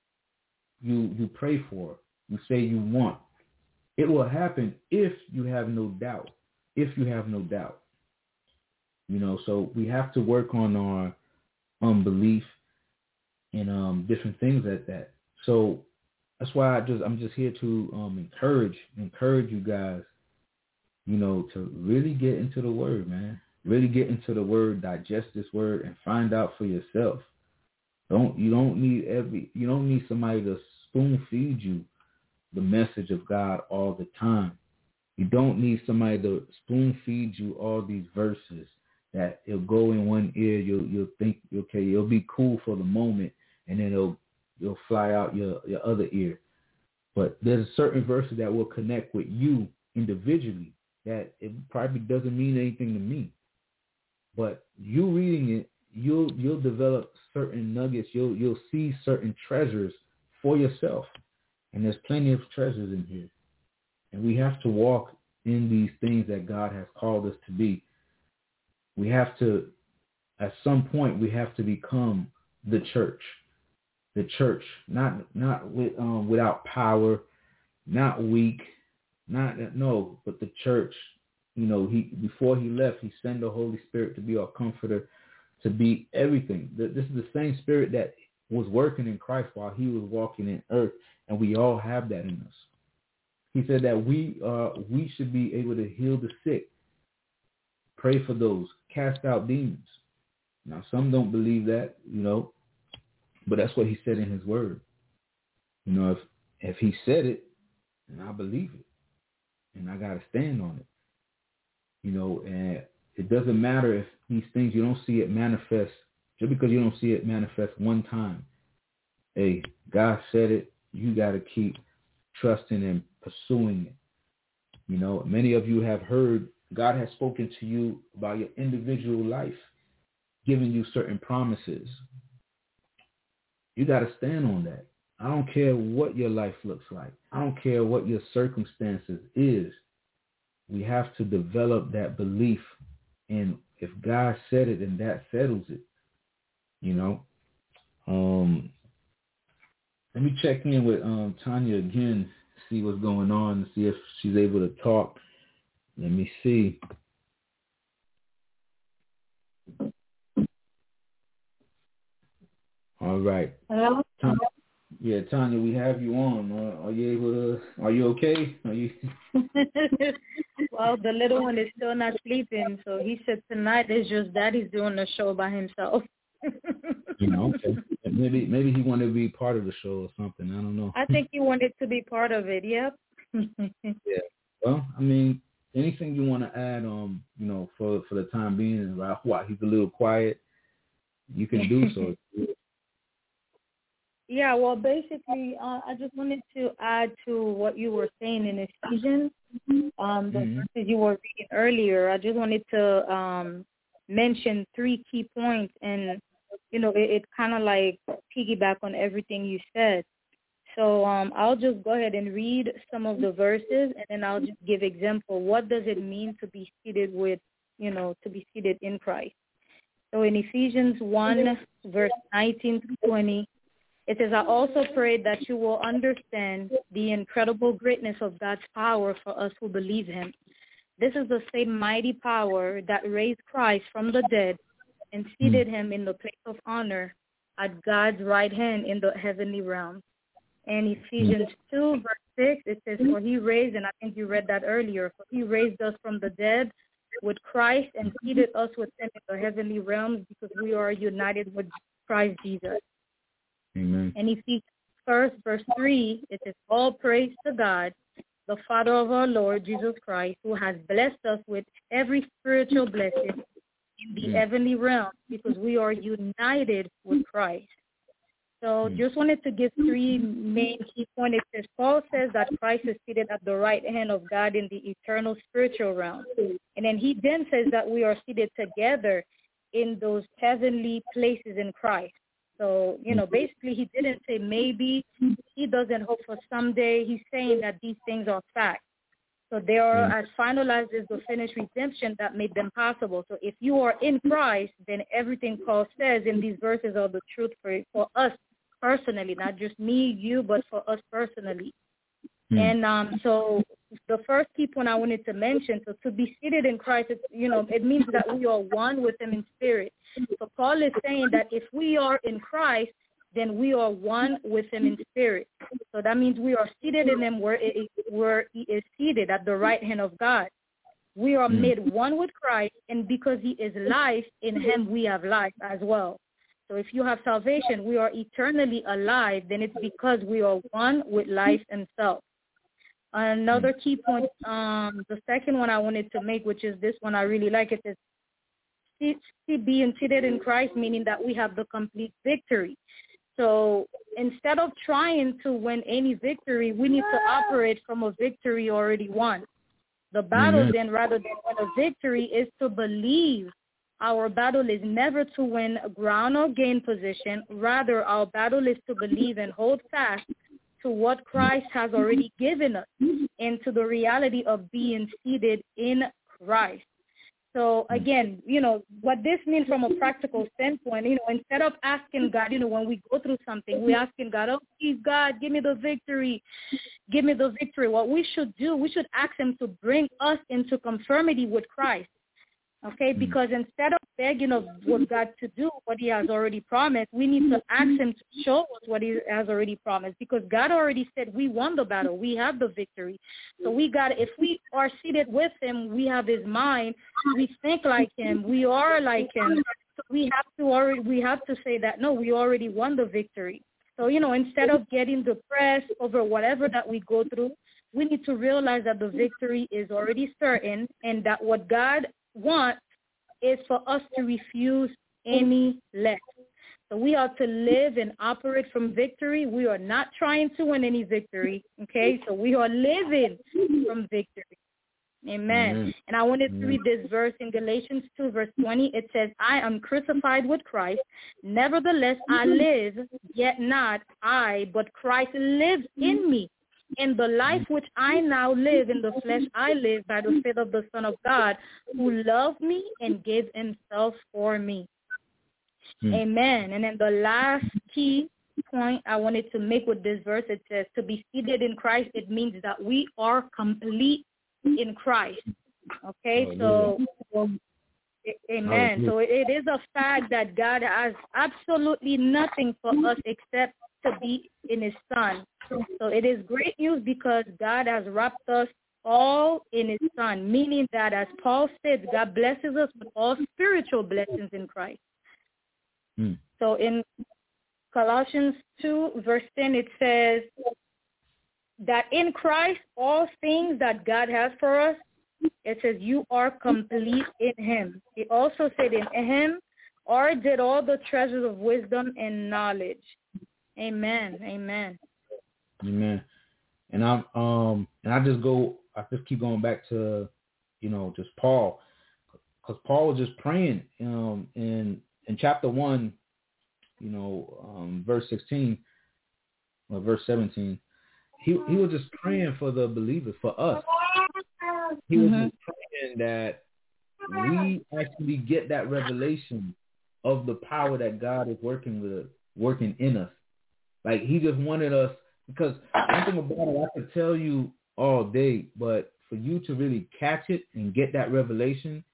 pray for, you say you want, it will happen if you have no doubt. If you have no doubt. So we have to work on our unbelief and different things like that. So that's why I'm just here to encourage you guys, to really get into the word, man. Really get into the word, digest this word, and find out for yourself. You don't need somebody to spoon feed you the message of God all the time. You don't need somebody to spoon feed you all these verses that it'll go in one ear. You'll think, okay, it'll be cool for the moment, and then it'll fly out your other ear. But there's a certain verses that will connect with you individually that it probably doesn't mean anything to me. But you reading it, you'll develop certain nuggets. You'll see certain treasures for yourself. And there's plenty of treasures in here. And we have to walk in these things that God has called us to be. We have to, at some point, we have to become the church. The church, not without power, not weak, but the church. Before he left, he sent the Holy Spirit to be our comforter, to be everything. This is the same Spirit that was working in Christ while he was walking in earth, and we all have that in us. He said that we should be able to heal the sick, pray for those, cast out demons. Now, some don't believe that, but that's what he said in his word. If he said it, then I believe it, and I got to stand on it. And it doesn't matter if these things, you don't see it manifest, just because you don't see it manifest one time. Hey, God said it, you got to keep trusting and pursuing it. Many of you have heard God has spoken to you about your individual life, giving you certain promises. You got to stand on that. I don't care what your life looks like. I don't care what your circumstances is. We have to develop that belief. And if God said it, then that settles it. Let me check in with Tanya again, see what's going on, see if she's able to talk. Let me see. All right. Hello? Tanya, we have you on. Are you okay? Well, the little one is still not sleeping, so he said tonight is just Daddy's doing the show by himself. Okay. Maybe he wanted to be part of the show or something. I don't know. I think he wanted to be part of it, yep. Yeah. Well, anything you want to add, for the time being, why he's a little quiet, you can do so. Yeah, well, basically, I just wanted to add to what you were saying in Ephesians, the verses you were reading earlier. I just wanted to mention 3 key points, and, it kind of like piggyback on everything you said. So I'll just go ahead and read some of the verses, and then I'll just give example. What does it mean to be seated with, to be seated in Christ? So in Ephesians 1, verse 19 through 20, it says, I also pray that you will understand the incredible greatness of God's power for us who believe him. This is the same mighty power that raised Christ from the dead and seated him in the place of honor at God's right hand in the heavenly realm. And Ephesians 2, verse 6, it says, for he raised, and I think you read that earlier, for he raised us from the dead with Christ and seated us with him in the heavenly realms because we are united with Christ Jesus. Amen. And Ephesians 1, verse 3, it says, all praise to God, the Father of our Lord Jesus Christ, who has blessed us with every spiritual blessing in the heavenly realm because we are united with Christ. So just wanted to give three main key points. It says, Paul says that Christ is seated at the right hand of God in the eternal spiritual realm. And then he then says that we are seated together in those heavenly places in Christ. So, basically he didn't say maybe. He doesn't hope for someday. He's saying that these things are facts. So they are as finalized as the finished redemption that made them possible. So if you are in Christ, then everything Paul says in these verses are the truth for us personally, not just me, you, but for us personally. And so the first key point I wanted to mention, so to be seated in Christ, it means that we are one with him in spirit. So Paul is saying that if we are in Christ, then we are one with him in spirit. So that means we are seated in him where he is seated at the right hand of God. We are made one with Christ, and because he is life, in him we have life as well. So if you have salvation, we are eternally alive, then it's because we are one with life and self. Another key point, the second one I wanted to make, which is this one I really like, it is being seated in Christ, meaning that we have the complete victory. So instead of trying to win any victory, we need to operate from a victory already won. The battle then, rather than win a victory, is to believe. Our battle is never to win ground or gain position. Rather, our battle is to believe and hold fast to what Christ has already given us and to the reality of being seated in Christ. So again, what this means from a practical standpoint, instead of asking God, when we go through something, we're asking God, oh, please, God, give me the victory. Give me the victory. What we should do, we should ask him to bring us into conformity with Christ. Okay, because instead of begging of what God to do, what he has already promised, we need to ask him to show us what he has already promised, because God already said we won the battle. We have the victory. So if we are seated with him, we have his mind, we think like him, we are like him. So we have to say that, no, we already won the victory. So, instead of getting depressed over whatever that we go through, we need to realize that the victory is already certain and that what God wants is for us to refuse any less. So we are to live and operate from victory. We are not trying to win any victory, okay? So we are living from victory. Amen. And I wanted to read this verse in Galatians 2, verse 20. It says, I am crucified with Christ. Nevertheless, I live, yet not I, but Christ lives in me. In the life which I now live in the flesh, I live by the faith of the Son of God, who loved me and gave himself for me. Amen. And then the last key point I wanted to make with this verse, it says, to be seated in Christ, it means that we are complete in Christ. Okay, so amen. So it is a fact that God has absolutely nothing for us except to be in his Son. So it is great news because God has wrapped us all in his Son, meaning that, as Paul said, God blesses us with all spiritual blessings in Christ. So in Colossians 2, verse 10, it says that in Christ, all things that God has for us, it says you are complete in him. It also said in him are did all the treasures of wisdom and knowledge. Amen. Amen. Amen. And I just keep going back to, just Paul, because Paul was just praying in chapter 1, verse 16 or verse 17. He was just praying for the believers, for us. He was just praying that we actually get that revelation of the power that God is working in us. Like, he just wanted us, because one thing about it, I could tell you all day, but for you to really catch it and get that revelation,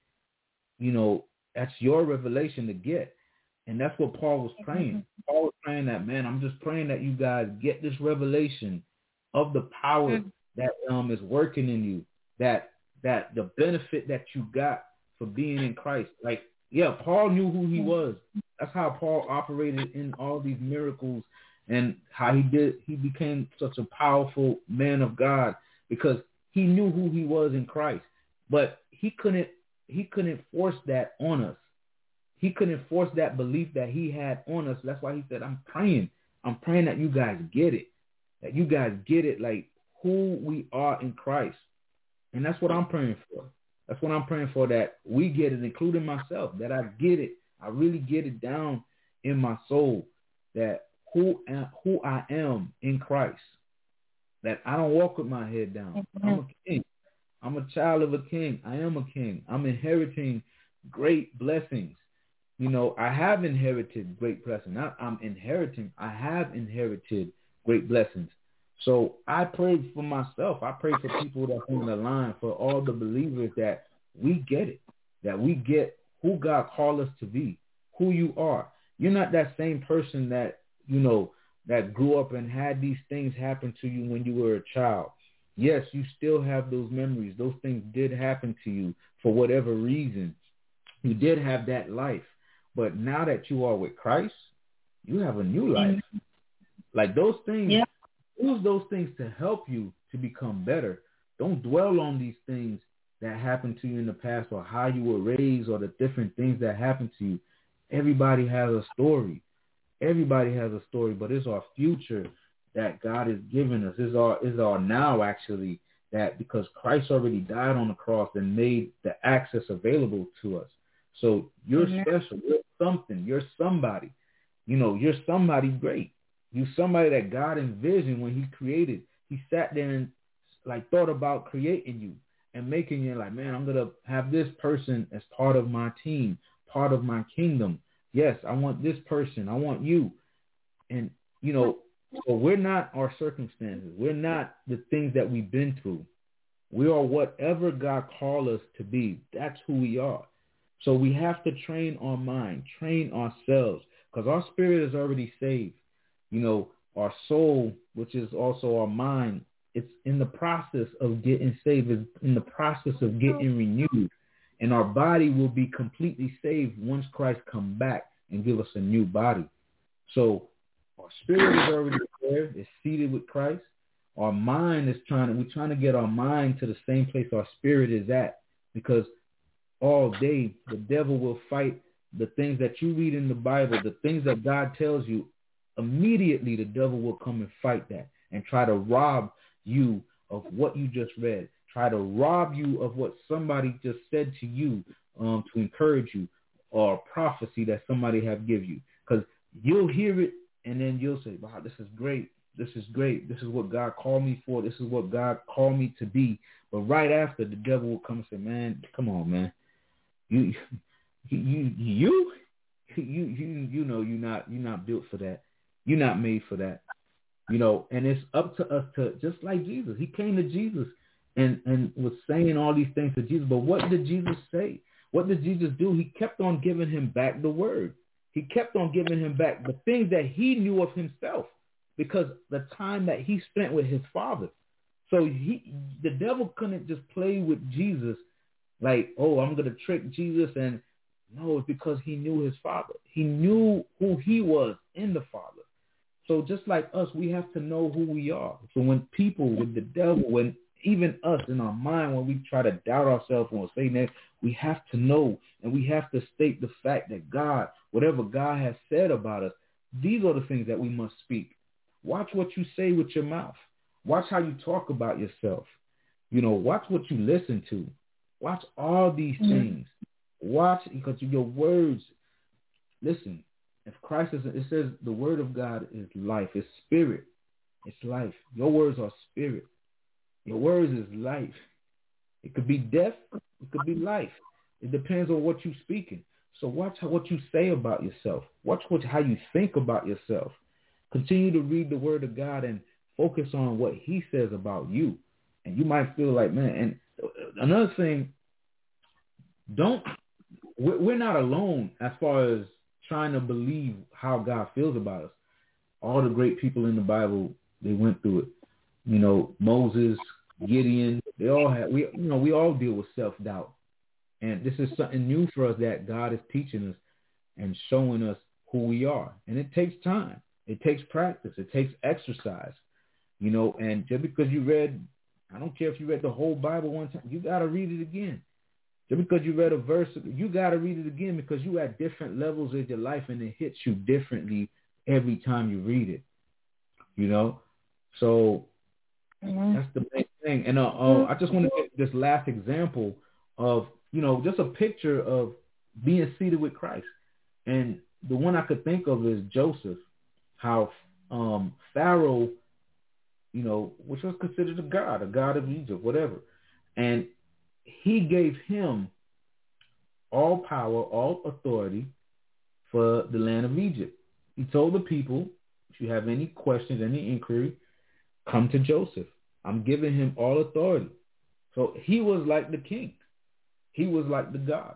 that's your revelation to get. And that's what Paul was praying. Paul was praying that, man, I'm just praying that you guys get this revelation of the power that is working in you, that the benefit that you got for being in Christ. Like, yeah, Paul knew who he was. That's how Paul operated in all these miracles and how he became such a powerful man of God, because he knew who he was in Christ. But he couldn't force that on us. He couldn't force that belief that he had on us. That's why he said, I'm praying that you guys get it. That you guys get it, like who we are in Christ. And that's what I'm praying for. That's what I'm praying for, that we get it, including myself, that I get it. I really get it down in my soul, that who I am in Christ, that I don't walk with my head down. I'm a king. I'm a child of a king. I am a king. I'm inheriting great blessings. You know, I have inherited great blessings. I have inherited great blessings. So I pray for myself. I pray for people that are on the line, for all the believers, that we get it, that we get who God called us to be, who you are. You're not that same person that, you know, that grew up and had these things happen to you when you were a child. Yes, you still have those memories. Those things did happen to you for whatever reason. You did have that life. But now that you are with Christ, you have a new life. Like those things, use those things to help you to become better. Don't dwell on these things that happened to you in the past, or how you were raised, or the different things that happened to you. Everybody has a story. Everybody has a story, but it's our future that God has given us. It's our now, actually, that because Christ already died on the cross and made the access available to us. So you're special. You're something. You're somebody. You know, you're somebody great. You're somebody that God envisioned when he created. He sat there and thought about creating you and making you like, man, I'm going to have this person as part of my team, part of my kingdom. Yes, I want this person. I want you. And, you know, so we're not our circumstances. We're not the things that we've been through. We are whatever God called us to be. That's who we are. So we have to train our mind, train ourselves, because our spirit is already saved. You know, our soul, which is also our mind, it's in the process of getting saved. It's in the process of getting renewed. And our body will be completely saved once Christ comes back and give us a new body. So our spirit is already there. It's seated with Christ. Our mind is we're trying to get our mind to the same place our spirit is at, because all day the devil will fight the things that you read in the Bible, the things that God tells you. Immediately the devil will come and fight that and try to rob you of what you just read, try to rob you of what somebody just said to you to encourage you, or a prophecy that somebody have give you. Because you'll hear it and then you'll say, wow, this is great. This is great. This is what God called me for. This is what God called me to be. But right after, the devil will come and say, man, come on, man. You know you're not built for that. You're not made for that. You know, and it's up to us to, just like Jesus. He came to Jesus and was saying all these things to Jesus. But what did Jesus say? What did Jesus do? He kept on giving him back the word. He kept on giving him back the things that he knew of himself, because the time that he spent with his Father. So the devil couldn't just play with Jesus like, oh, I'm going to trick Jesus. And no, it's because he knew his Father. He knew who he was in the Father. So just like us, we have to know who we are. So when people, with the devil, when even us in our mind, when we try to doubt ourselves when we're saying that, we have to know, and we have to state the fact that God, whatever God has said about us, these are the things that we must speak. Watch what you say with your mouth. Watch how you talk about yourself. You know, watch what you listen to. Watch all these things. Watch, because your words, listen, if Christ is, it says the word of God is life. It's spirit. It's life. Your words are spirit. Your words is life. It could be death. It could be life. It depends on what you're speaking. So watch what you say about yourself. Watch how you think about yourself. Continue to read the word of God and focus on what he says about you. And you might feel like, man, and another thing, we're not alone as far as trying to believe how God feels about us. All the great people in the Bible, they went through it. You know, Moses, Gideon, they all had, we all deal with self-doubt. And this is something new for us that God is teaching us and showing us who we are. And it takes time. It takes practice. It takes exercise, you know, and just because you read, I don't care if you read the whole Bible one time, you got to read it again. Just because you read a verse, you got to read it again because you at different levels of your life and it hits you differently every time you read it, you know. So that's the main thing. And I just want to get this last example of, you know, just a picture of being seated with Christ. And the one I could think of is Joseph, how Pharaoh, you know, which was considered a god of Egypt, whatever. And he gave him all power, all authority for the land of Egypt. He told the people, if you have any questions, any inquiry, come to Joseph. I'm giving him all authority. So he was like the king. He was like the God.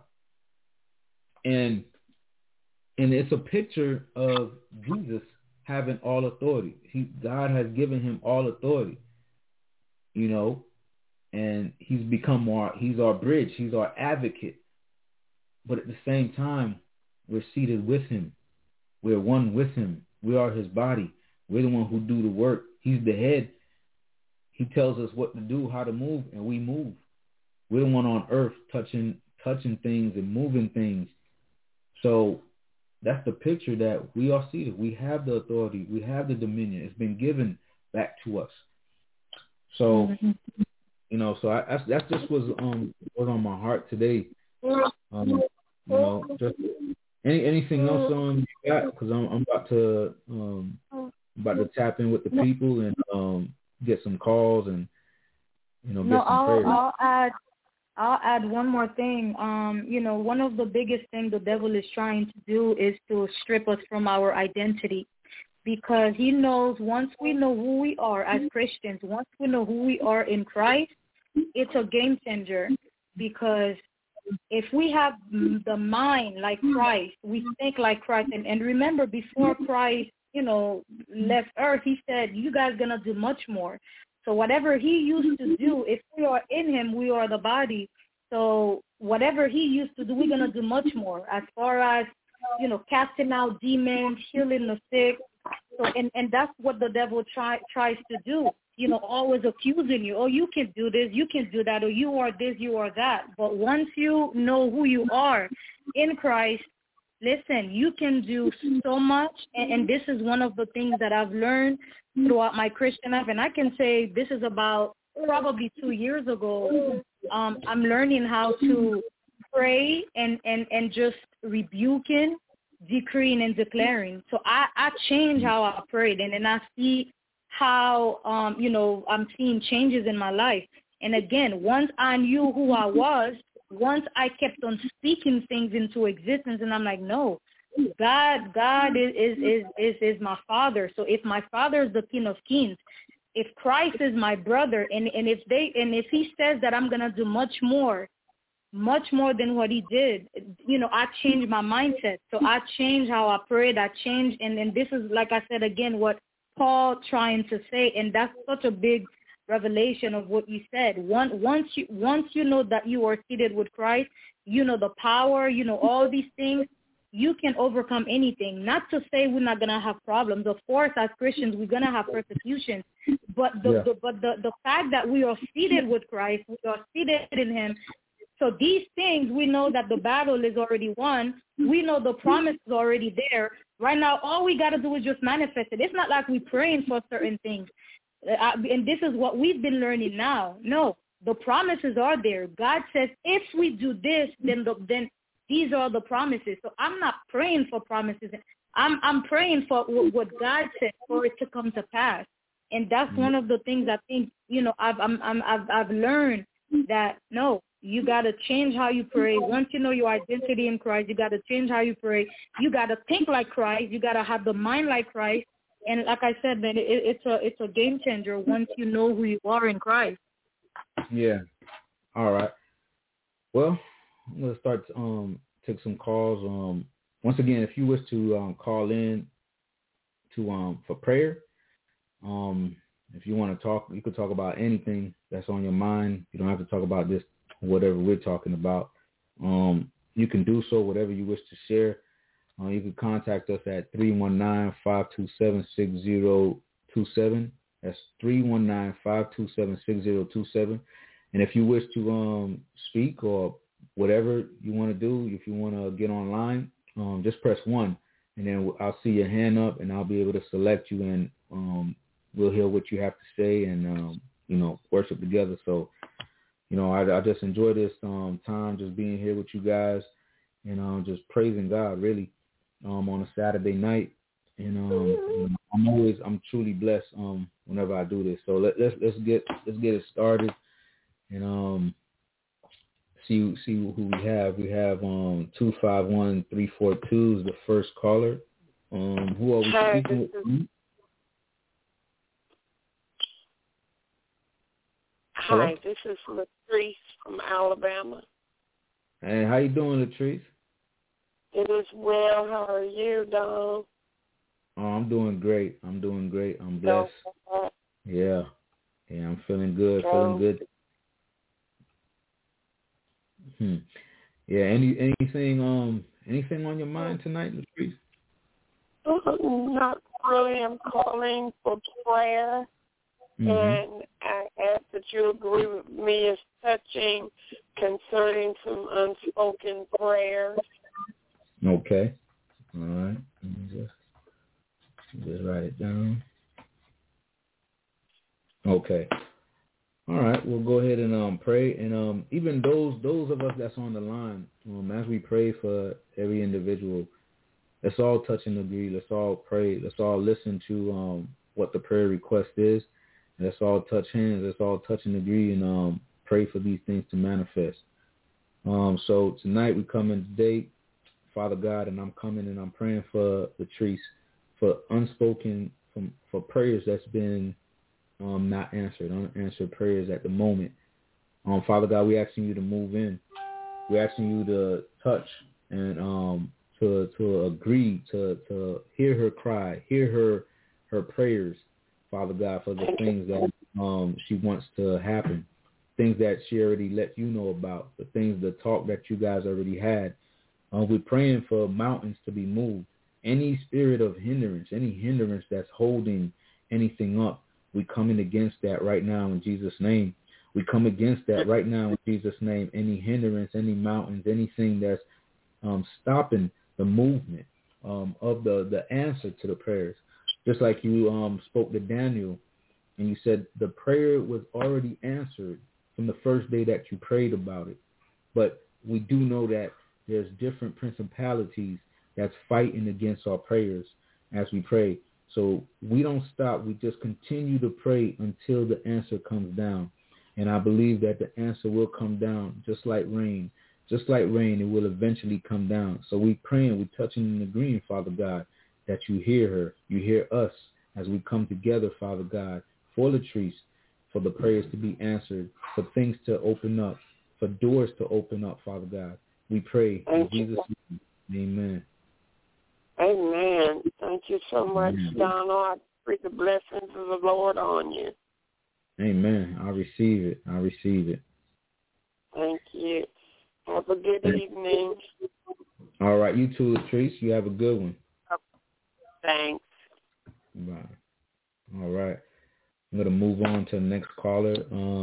And it's a picture of Jesus having all authority. God has given him all authority, you know, and he's our bridge. He's our advocate. But at the same time, we're seated with him. We're one with him. We are his body. We're the one who do the work. He's the head. He tells us what to do, how to move, and we move. We're the one on earth touching things and moving things. So that's the picture that we are seated. We have the authority. We have the dominion. It's been given back to us. So, you know, so that's just was on my heart today. You know, just anything else you got? Because I'm about to tap in with the people and get some calls and, you know, get some prayers. I'll add one more thing. You know, one of the biggest things the devil is trying to do is to strip us from our identity, because he knows once we know who we are as Christians, once we know who we are in Christ, it's a game changer. Because if we have the mind like Christ, we think like Christ. And remember, before Christ, you know, left earth, he said, you guys going to do much more. So whatever he used to do, if we are in him, we are the body. So whatever he used to do, we're going to do much more as far as, you know, casting out demons, healing the sick. So, and that's what the devil tries to do, you know, always accusing you. Oh, you can do this, you can do that, or you are this, you are that. But once you know who you are in Christ, listen, you can do so much. And this is one of the things that I've learned throughout my Christian life. And I can say this is about probably 2 years ago. I'm learning how to pray and just rebuking, decreeing, and declaring. So I change how I prayed, and then I see how, you know, I'm seeing changes in my life. And again, once I knew who I was, once I kept on speaking things into existence, and I'm like, no, God is my Father. So if my Father is the King of Kings, if Christ is my brother, and if he says that I'm gonna do much more than what he did, you know, I changed my mindset. So I changed how I prayed. I changed, and this is, like I said again, what Paul trying to say, and that's such a big revelation of what you said. Once you know that you are seated with Christ, you know the power, you know all these things, you can overcome anything. Not to say we're not gonna have problems. Of course, as Christians, we're gonna have persecution. But the fact that we are seated with Christ, we are seated in him. So these things, we know that the battle is already won. We know the promise is already there. Right now, all we got to do is just manifest it. It's not like we're praying for certain things. And this is what we've been learning now. No, the promises are there. God says, if we do this, then these are the promises. So I'm not praying for promises. I'm praying for what God said, for it to come to pass. And that's one of the things I think, you know, I've learned, that no, you got to change how you pray. Once you know your identity in Christ, you got to change how you pray. You got to think like Christ. You got to have the mind like Christ. And like I said, man, it's a game changer once you know who you are in Christ. Yeah. All right. Well, I'm going to start take some calls. Once again, if you wish to call in to for prayer, if you want to talk, you can talk about anything that's on your mind. You don't have to talk about this, whatever we're talking about. you can do so, whatever you wish to share. You can contact us at 319-527-6027. That's 319-527-6027. And if you wish to speak or whatever you want to do, if you want to get online, just press 1. And then I'll see your hand up, and I'll be able to select you, and we'll hear what you have to say and, worship together. So, I just enjoy this time just being here with you guys and just praising God, really, on a Saturday night. And I'm truly blessed whenever I do this. So let's get it started and see who we have. We have 251342 is the first caller. Who are we speaking with? Hi, this is Latrice from Alabama. Hey, how you doing, Latrice? It is well. How are you, Don? Oh, I'm doing great. I'm blessed. Yeah, I'm feeling good. Yeah. Anything on your mind tonight, Latrice? Not really. I'm calling for prayer. And I ask that you agree with me as touching concerning some unspoken prayers. Okay. All right. Let me just write it down. Okay. All right. We'll go ahead and pray. And even those of us that's on the line, as we pray for every individual, let's all touch and agree. Let's all pray. Let's all listen to what the prayer request is. Let's all touch hands. Let's all touch and agree and pray for these things to manifest. So tonight we come in today, Father God, and I'm coming and I'm praying for Latrice, for unspoken, for prayers that's been not answered, unanswered prayers at the moment. Father God, we're asking you to move in. We're asking you to touch and to agree, to hear her cry, hear her prayers, Father God, for the things that she wants to happen, things that she already let you know about, the talk that you guys already had. We're praying for mountains to be moved. Any spirit of hindrance, any hindrance that's holding anything up, we're coming against that right now in Jesus' name. We come against that right now in Jesus' name. Any hindrance, any mountains, anything that's stopping the movement of the answer to the prayers. Just like you spoke to Daniel and you said the prayer was already answered from the first day that you prayed about it. But we do know that there's different principalities that's fighting against our prayers as we pray. So we don't stop. We just continue to pray until the answer comes down. And I believe that the answer will come down just like rain. Just like rain, it will eventually come down. So we praying, we touching and agreeing, Father God, that you hear her, you hear us as we come together, Father God, for Latrice, for the prayers to be answered, for things to open up, for doors to open up, Father God. We pray in Jesus' name. Amen. Amen. Thank you so much, Donald. I pray the blessings of the Lord on you. Amen. I receive it. Thank you. Have a good evening. All right. You too, Latrice. You have a good one. Thanks. Bye. All right. I'm going to move on to the next caller,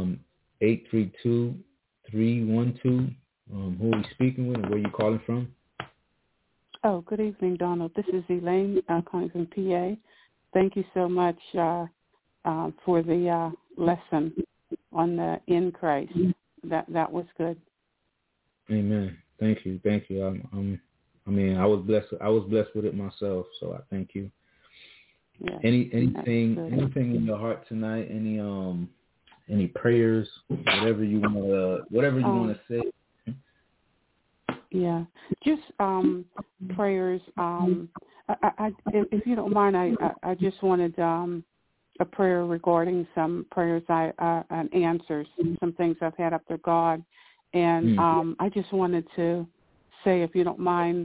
832-312. Who are we speaking with and where are you calling from? Oh, good evening, Donald. This is Elaine calling from PA. Thank you so much for the lesson on the in Christ. That was good. Amen. Thank you. I was blessed with it myself, so I thank you. Yeah, anything in your heart tonight? Any prayers? Whatever you want to say. Yeah, just prayers. If you don't mind, I just wanted a prayer regarding some prayers and answers, some things I've had up to God, and I just wanted to say, if you don't mind,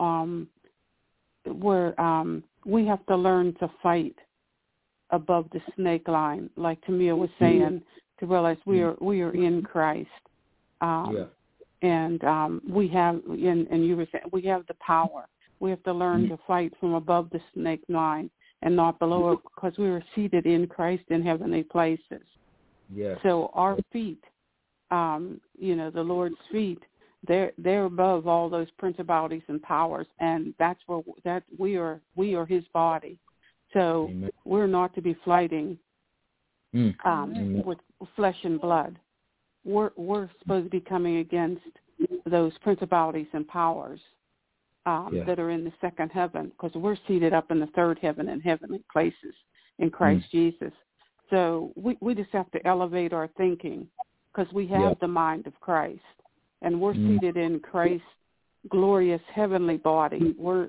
we have to learn to fight above the snake line, like Tamir was saying, to realize we are in Christ. And we have, and you were saying, we have the power. We have to learn to fight from above the snake line and not below it, because we were seated in Christ in heavenly places. Yes. So our feet, the Lord's feet, they're above all those principalities and powers, and that's where we are His body. So Amen. We're not to be fighting with flesh and blood. We're supposed to be coming against those principalities and powers that are in the second heaven, because we're seated up in the third heaven in heavenly places in Christ Jesus. So we just have to elevate our thinking, because we have the mind of Christ, and we're seated in Christ's glorious heavenly body. We're,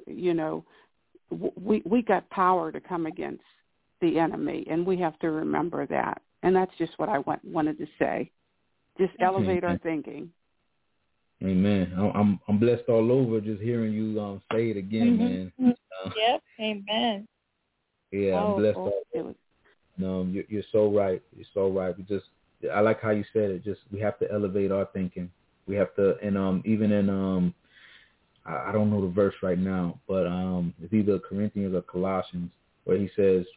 we got power to come against the enemy, and we have to remember that. And that's just what I wanted to say. Just elevate our thinking. Amen. I'm blessed all over just hearing you say it again, man. Yep. Amen. Yeah, I'm blessed all over. No, you're so right. You're so right. I like how you said it. We have to elevate our thinking. We have to, and even in I don't know the verse right now, but it's either Corinthians or Colossians, where he says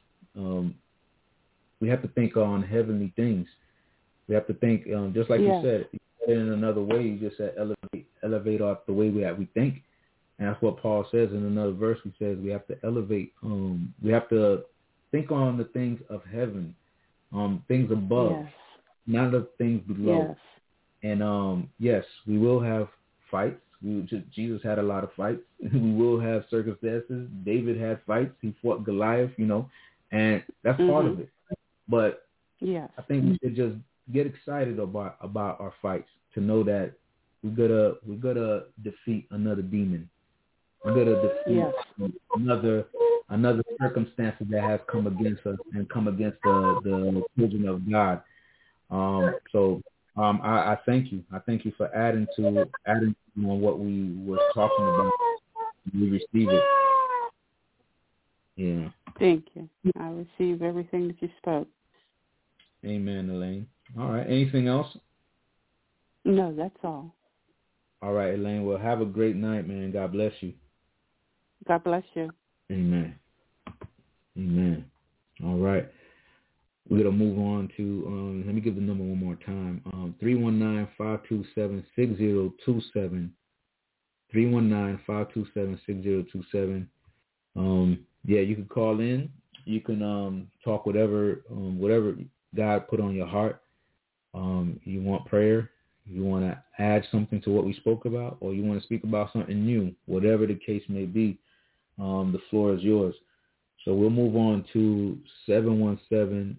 we have to think on heavenly things. We have to think, just like you said in another way. You just said elevate the way we think, and that's what Paul says in another verse. He says we have to elevate. We have to think on the things of heaven, things above, not the things below. And yes, we will have fights. Jesus had a lot of fights. We will have circumstances. David had fights. He fought Goliath, and that's part of it. But I think we should just get excited about our fights, to know that we gotta defeat another demon. We gotta defeat another circumstance that has come against us and come against the children of God. So I thank you. I thank you for adding to on what we were talking about. We receive it. Yeah. Thank you. I receive everything that you spoke. Amen, Elaine. All right. Anything else? No, that's all. All right, Elaine. Well, have a great night, man. God bless you. God bless you. Amen. Amen. All right. We're going to move on to, let me give the number one more time, 319-527-6027, 319-527-6027. You can call in. You can talk whatever God put on your heart. You want prayer, you want to add something to what we spoke about, or you want to speak about something new, whatever the case may be, the floor is yours. So we'll move on to 717-217.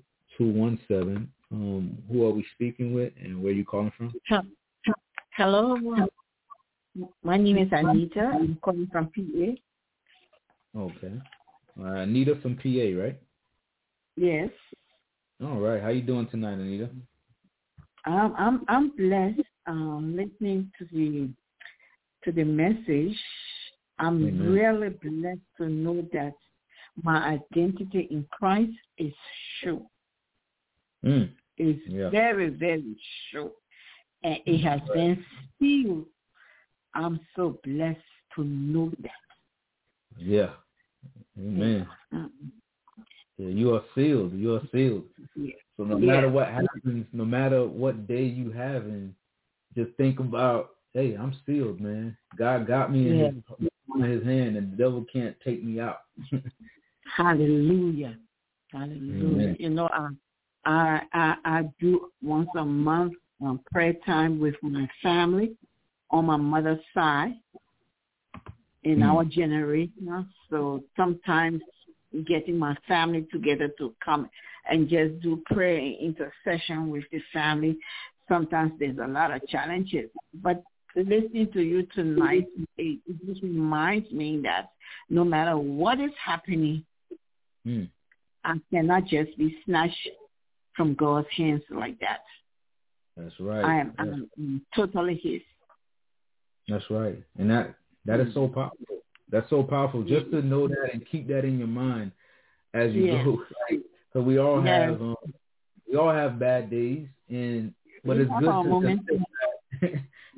Who are we speaking with, and where are you calling from? Hello. My name is Anita. I'm calling from PA. Okay. Anita from PA, right? Yes. All right. How you doing tonight, Anita? I'm blessed. Listening to the message. I'm really blessed to know that my identity in Christ is sure. It's very, very sure. And it has been sealed. I'm so blessed to know that. Yeah. Amen. Yeah, you are sealed. You are sealed. Yeah. So no matter what happens, no matter what day you have, and just think about, hey, I'm sealed, man. God got me in his hand, and the devil can't take me out. Hallelujah. Hallelujah. Amen. I do once a month prayer time with my family on my mother's side in our generation. So sometimes getting my family together to come and just do prayer and intercession with the family, sometimes there's a lot of challenges. But listening to you tonight, it just reminds me that no matter what is happening, I cannot just be snatched from God's hands like that. That's right. I'm totally His. That's right. And that is so powerful. That's so powerful. Just to know that and keep that in your mind as you go. Right? So we all have bad days, but it's good to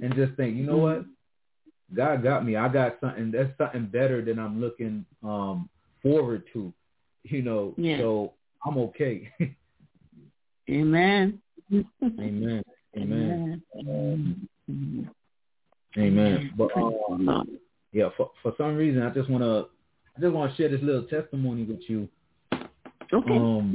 and just think, you know what? God got me. I got something. That's something better than I'm looking forward to, you know. Yeah. So I'm okay. Amen. Amen. Amen. Amen. But yeah, for some reason, I just want to share this little testimony with you. Okay.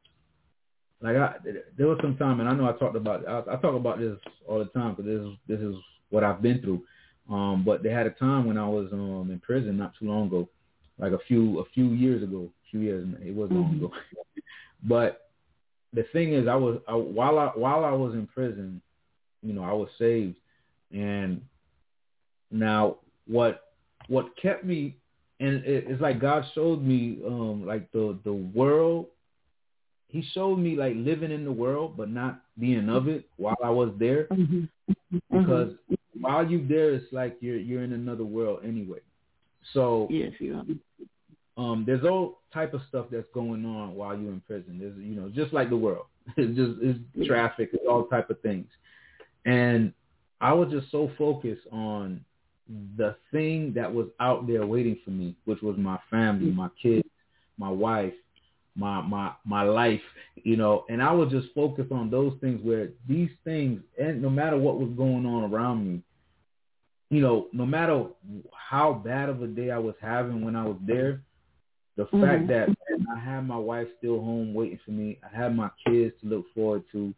There was some time, and I know I talk about this all the time because this is what I've been through. But they had a time when I was in prison not too long ago, like a few years ago. It was long ago. But the thing is, while I was in prison, you know, I was saved, and now what kept me, and it's like God showed me like the world. He showed me like living in the world, but not being of it while I was there, because while you're there, it's like you're in another world anyway. So yes, you are. There's all type of stuff that's going on while you're in prison. There's, you know, just like the world. It's traffic, it's all type of things. And I was just so focused on the thing that was out there waiting for me, which was my family, my kids, my wife, my life, you know. And I was just focused on those things, where these things, and no matter what was going on around me, you know, no matter how bad of a day I was having when I was there, the fact that I had my wife still home waiting for me, I had my kids to look forward to,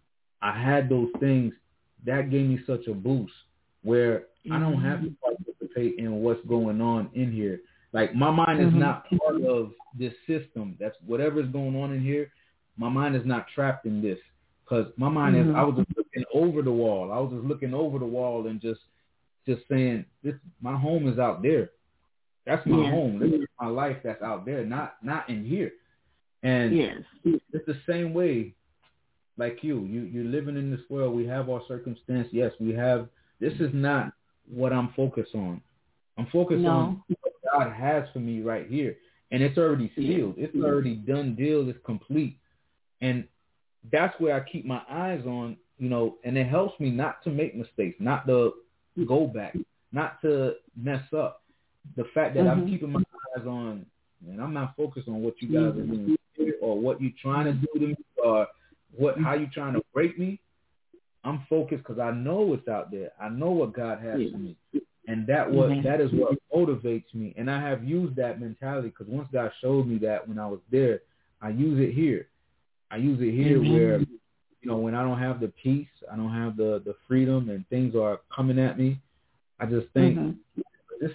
I had those things, that gave me such a boost where I don't have to participate in what's going on in here. Like, my mind is not part of this system. That's whatever's going on in here. My mind is not trapped in this, because my mind is, I was just looking over the wall. I was just looking over the wall and just saying, this, my home is out there. That's my home. This is my life that's out there, not in here. And it's the same way, like you're living in this world. We have our circumstance. Yes, we have. This is not what I'm focused on. I'm focused on what God has for me right here. And it's already sealed. It's already done deal. It's complete. And that's where I keep my eyes on, you know, and it helps me not to make mistakes, not to go back, not to mess up. The fact that I'm keeping my eyes on, and I'm not focused on what you guys are doing or what you're trying to do to me or how you trying to break me. I'm focused because I know it's out there. I know what God has for me. And that is what motivates me. And I have used that mentality, because once God showed me that when I was there, I use it here. I use it here where, you know, when I don't have the peace, I don't have the freedom, and things are coming at me, I just think this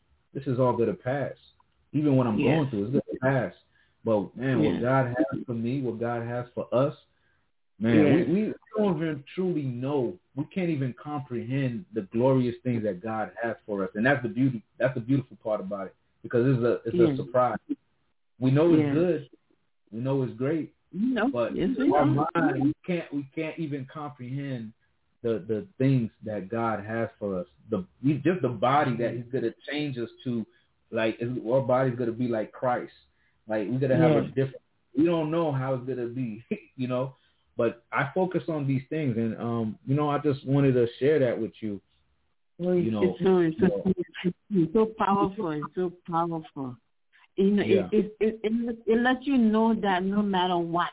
is all going to pass. Even when I'm going through, it's going to pass. But, man, what God has for me, what God has for us, man, we don't even truly know. We can't even comprehend the glorious things that God has for us. And that's the beauty. That's the beautiful part about it, because it's a surprise. We know it's good. We know it's great. But our mind, we can't even comprehend the things that God has for us. Just the body that He's going to change us to, like, our body's going to be like Christ. Like, we're going to have a different, we don't know how it's going to be, you know. But I focus on these things, and, you know, I just wanted to share that with you. You know, it's so powerful. It's so powerful. You know, it lets you know that no matter what,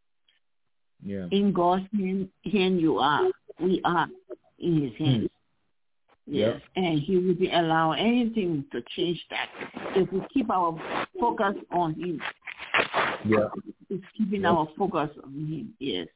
in God's hand you are. We are in His hands. Yes, and He will be allowing anything to change that if we keep our focus on Him. It's keeping our focus on Him. Yes,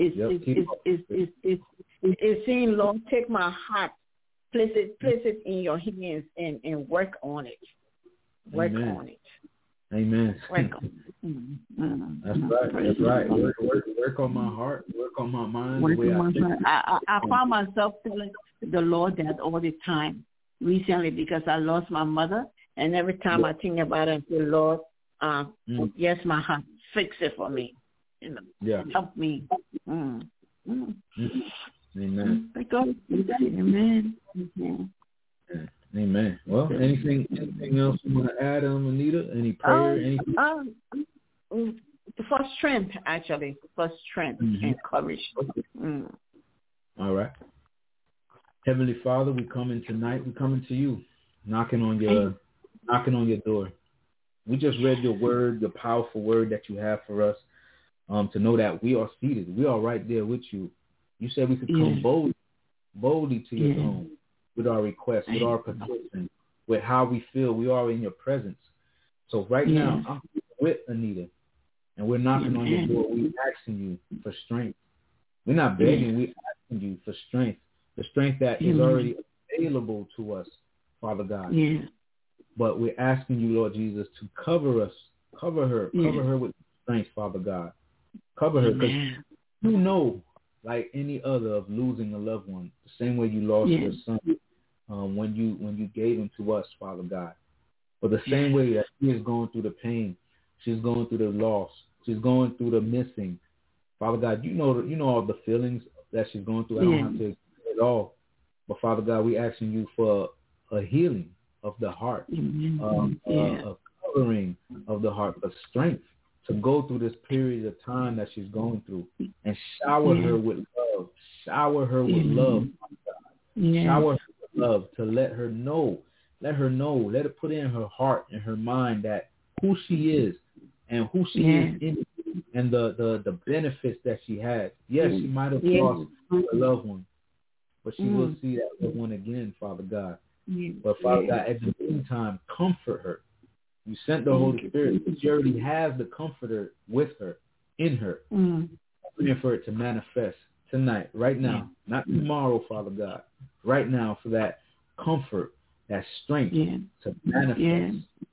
it's saying, Lord, take my heart, place it in your hands, and work on it. Work on it. Amen. Work on it. That's right. Work on my heart. Work on my mind. I found myself telling the Lord that all the time recently, because I lost my mother, and every time I think about it, I say, Lord, yes, my heart, fix it for me. You know, help me. Amen. Amen. Amen. Well, anything else you want to add, Anita? Any prayer? Anything? For strength, actually. For strength and courage. All right. Heavenly Father, we come in tonight. We come into you, knocking on your door. We just read your word, your powerful word that you have for us, to know that we are seated. We are right there with you. You said we could come boldly to your throne with our requests, with our petition, with how we feel. We are in your presence. So right now, I'm with Anita, and we're knocking on your door. We're asking you for strength. We're not begging. We're asking you for strength, the strength that is already available to us, Father God. But we're asking you, Lord Jesus, to cover us, cover her with strength, Father God. Cover her, because you know, like any other, of losing a loved one, the same way you lost your son when you gave him to us, Father God. But the same way that she is going through the pain, she's going through the loss, she's going through the missing. Father God, you know all the feelings that she's going through. I don't have to explain it all. But Father God, we're asking you for a healing of the heart, a covering of the heart, a strength to go through this period of time that she's going through, and shower her with love. Shower her with love, shower her with love, to let her know, let it put in her heart and her mind that who she is and who she is in, and the benefits that she had. Yes, she might have lost a loved one, but she will see that loved one again, Father God. But Father God, at the meantime, comfort her. You sent the Holy Spirit. She already has the Comforter with her, in her. Praying for it to manifest tonight, right now, not tomorrow, Father God. Right now, for that comfort, that strength to manifest.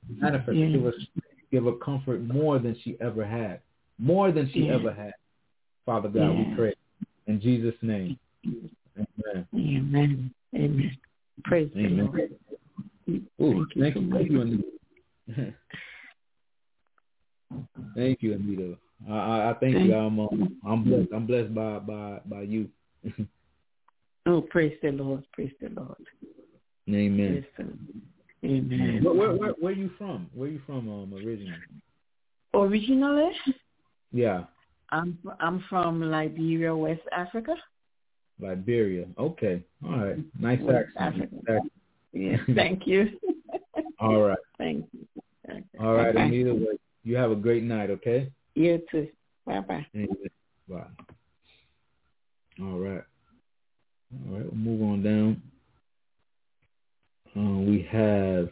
Give her comfort more than she ever had. More than she ever had. Father God, we pray. In Jesus' name. Amen. Amen. Amen. Praise the Lord. Ooh, thank you, Anita. Thank you, Anita. I thank you. I'm blessed. I'm blessed by you. Oh, praise the Lord. Praise the Lord. Amen. Amen. Where are you from? Where are you from originally? Originally? Yeah. I'm from Liberia, West Africa. Liberia. Okay. All right. Nice accent. Yes, thank you. All right. Thank you. All right, Anita. You have a great night, okay? You too. Bye-bye. Bye. All right. We'll move on down. We have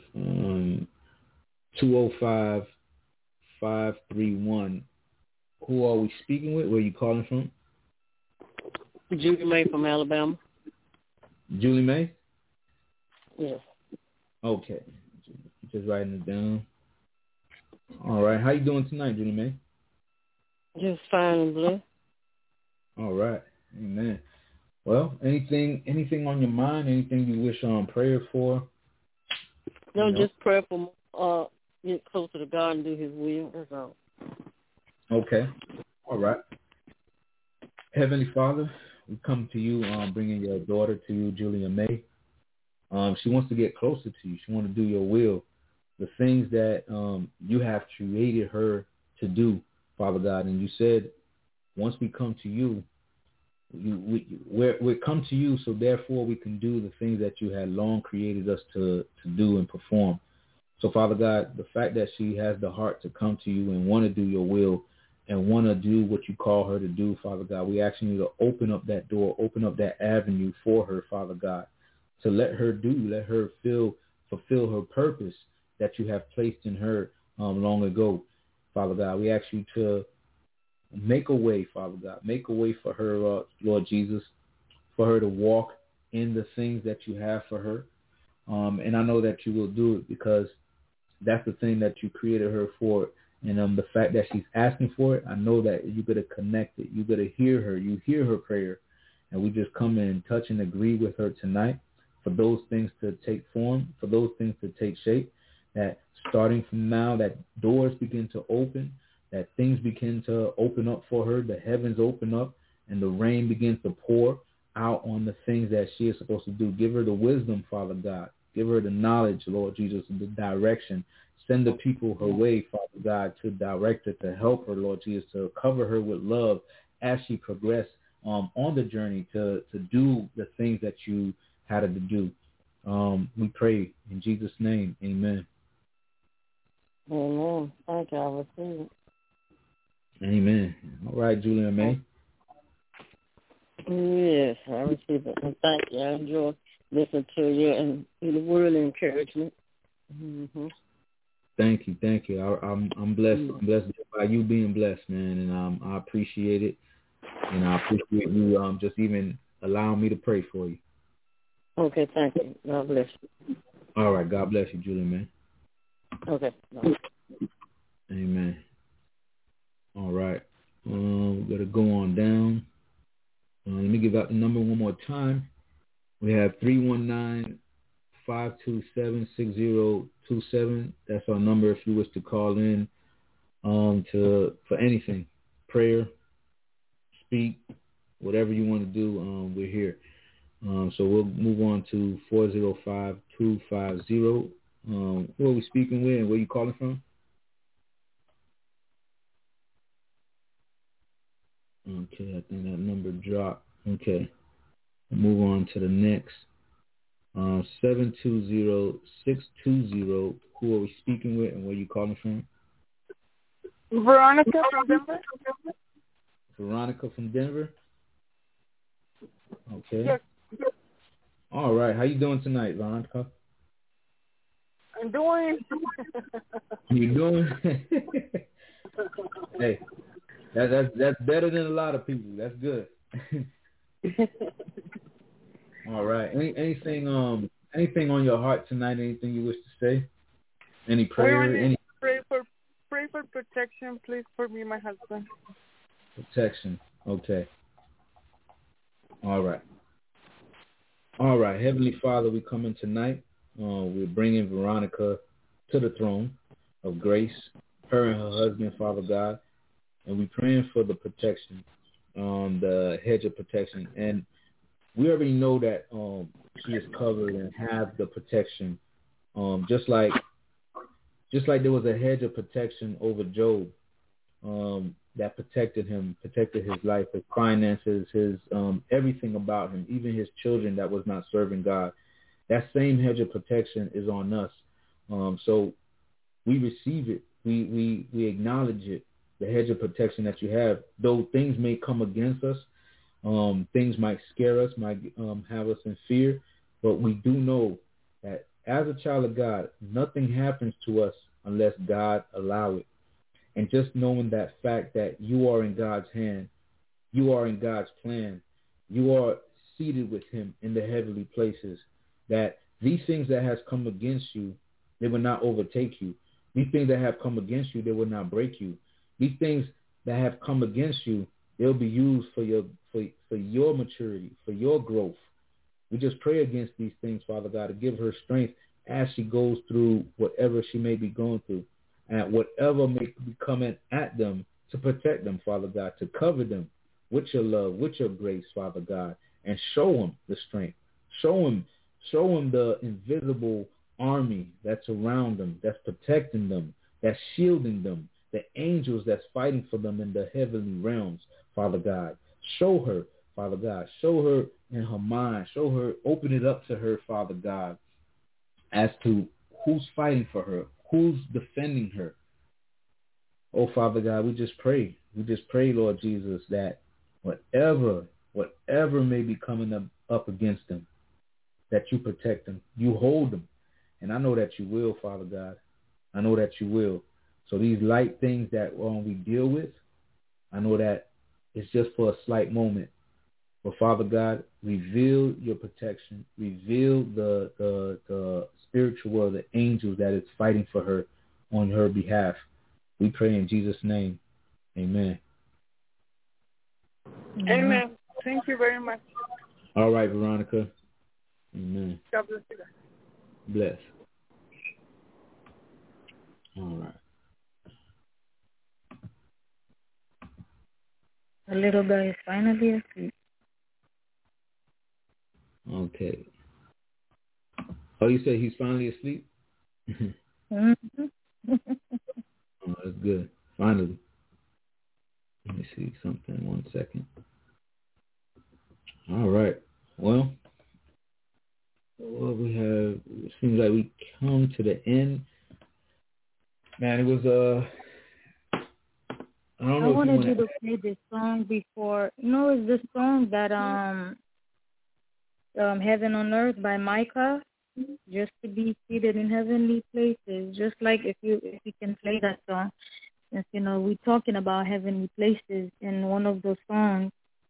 205-531. Who are we speaking with? Where are you calling from? Julie May from Alabama. Julie May? Yes. Okay. Just writing it down. All right. How you doing tonight, Julie May? Just fine and blessed. All right. Amen. Well, anything on your mind? Anything you wish prayer for? No, just pray for get closer to God and do His will. That's all. Okay. All right. Heavenly Father, we come to you, bringing your daughter to you, Julia May. She wants to get closer to you. She wants to do your will, the things that you have created her to do, Father God. And you said, once we come to you, we come to you, so therefore we can do the things that you had long created us to do and perform. So, Father God, the fact that she has the heart to come to you and want to do your will and want to do what you call her to do, Father God, we asking you to open up that door, open up that avenue for her, Father God, to let her fulfill her purpose that you have placed in her long ago, Father God. We ask you to make a way, Father God. Make a way for her, Lord Jesus, for her to walk in the things that you have for her. And I know that you will do it, because that's the thing that you created her for. And the fact that she's asking for it, I know that you're going to connect it. You're going to hear her. You hear her prayer. And we just come in and touch and agree with her tonight for those things to take form, for those things to take shape, that starting from now, that doors begin to open, that things begin to open up for her, the heavens open up, and the rain begins to pour out on the things that she is supposed to do. Give her the wisdom, Father God. Give her the knowledge, Lord Jesus, and the direction. Send the people her way, Father God, to direct her, to help her, Lord Jesus, to cover her with love as she progresses on the journey to do the things that you how to do. We pray in Jesus' name. Amen. Amen. Thank you. I receive it. Amen. All right, Julia May. Yes, I receive it. And thank you. I enjoy listening to you and the word of encouragement. Mm-hmm. Thank you. I'm blessed. I'm blessed by you being blessed, man, and I appreciate it, and I appreciate you just even allowing me to pray for you. Okay, thank you. God bless you. All right, God bless you, Julia, man. Okay. Bye. Amen. All right, we're gonna go on down. Let me give out the number one more time. We have 319-527-6027. That's our number if you wish to call in for anything, prayer, speak, whatever you want to do. We're here. So we'll move on to 405-250. Who are we speaking with and where are you calling from? Okay, I think that number dropped. Okay. We'll move on to the next. 720-620. Who are we speaking with and where are you calling from? Veronica from Denver. Veronica from Denver? Okay. Yes. All right. How you doing tonight, Veronica? I'm doing. You doing? Hey, that's better than a lot of people. That's good. All right. Anything on your heart tonight? Anything you wish to say? Any prayer? Pray for protection, please, for me and my husband. Protection. Okay. All right. Heavenly Father, we come in tonight. We're bringing Veronica to the throne of grace, her and her husband, Father God, and we're praying for the protection, the hedge of protection. And we already know that she is covered and have the protection, just like there was a hedge of protection over Job that protected him, protected his life, his finances, his everything about him, even his children that was not serving God. That same hedge of protection is on us. So we receive it. We acknowledge it, the hedge of protection that you have. Though things may come against us, things might scare us, might have us in fear, but we do know that as a child of God, nothing happens to us unless God allow it. And just knowing that fact that you are in God's hand, you are in God's plan, you are seated with him in the heavenly places, that these things that has come against you, they will not overtake you. These things that have come against you, they will not break you. These things that have come against you, they'll be used for your maturity, for your growth. We just pray against these things, Father God, to give her strength as she goes through whatever she may be going through, and whatever may be coming at them, to protect them, Father God, to cover them with your love, with your grace, Father God, and show them the strength. Show them the invisible army that's around them, that's protecting them, that's shielding them, the angels that's fighting for them in the heavenly realms, Father God. Show her, Father God. Show her in her mind. Show her, open it up to her, Father God, as to who's fighting for her, who's defending her. Oh, Father God, we just pray. We just pray, Lord Jesus, that whatever may be coming up against them, that you protect them, you hold them. And I know that you will, Father God. I know that you will. So these light things that we deal with, I know that it's just for a slight moment. But Father God, reveal your protection. Reveal the spiritual world, the angels that is fighting for her on her behalf. We pray in Jesus' name. Amen. Amen. Thank you very much. All right, Veronica. Amen. God bless you. Bless. All right. The little guy is finally asleep. Okay. Oh, you said he's finally asleep? Mm-hmm. Oh, that's good. Finally. Let me see something. 1 second. All right. Well, come to the end. Man, it was I don't know. I wanted you to play this song before. It's this song that Heaven on Earth by Micah. Just to be seated in heavenly places. Just like if you can play that song. If, we're talking about heavenly places, and one of those songs,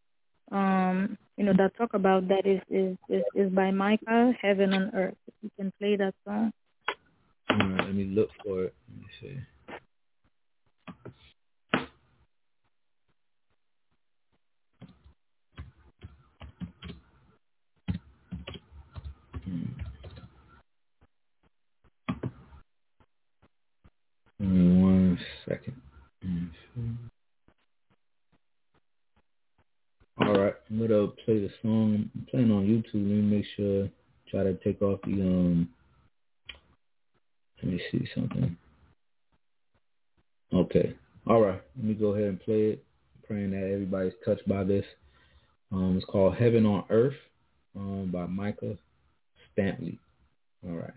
that talk about that is by Micah, Heaven on Earth. If you can play that song. All right, let me look for it. Let me see. Give me 1 second. All right, I'm gonna play the song. I'm playing on YouTube. Let me make sure. Try to take off the Let me see something. Okay. All right. Let me go ahead and play it. I'm praying that everybody's touched by this. It's called Heaven on Earth by Micah Stampley. All right.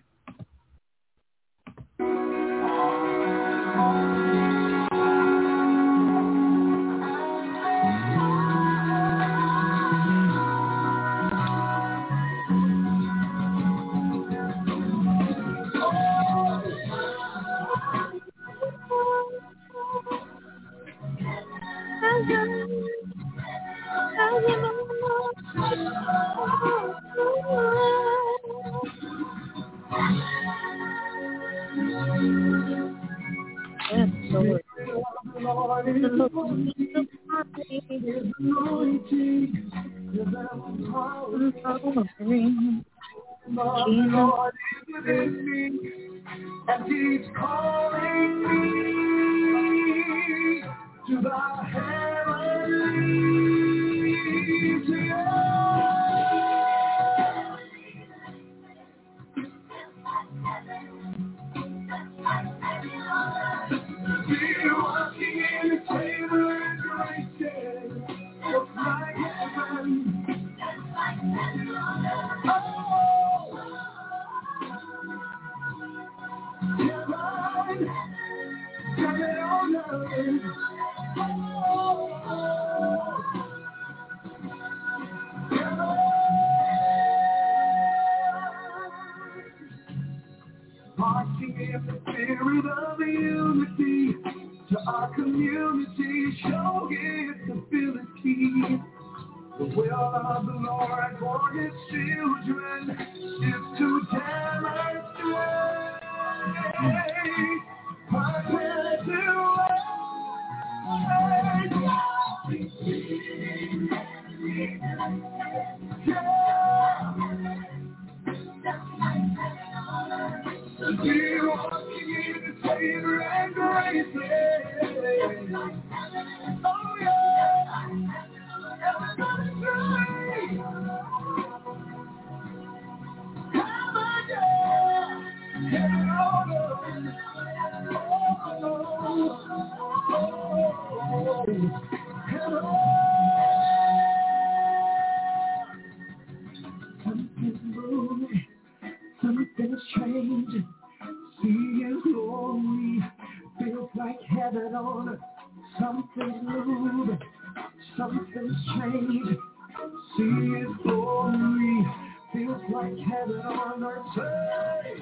And he's calling me to the heavenlies. We're walking in favor and grace. Looks like heaven. Marching in the spirit of unity to our community, show its ability. The will of the Lord for his children is to demonstrate we're walking in the favor and grace. Oh yeah, everybody say, heaven on earth. Something's moving, something's changing. See his glory, feels like heaven on earth. Something's moving, something's changing. See his glory, feels like heaven on earth. Say,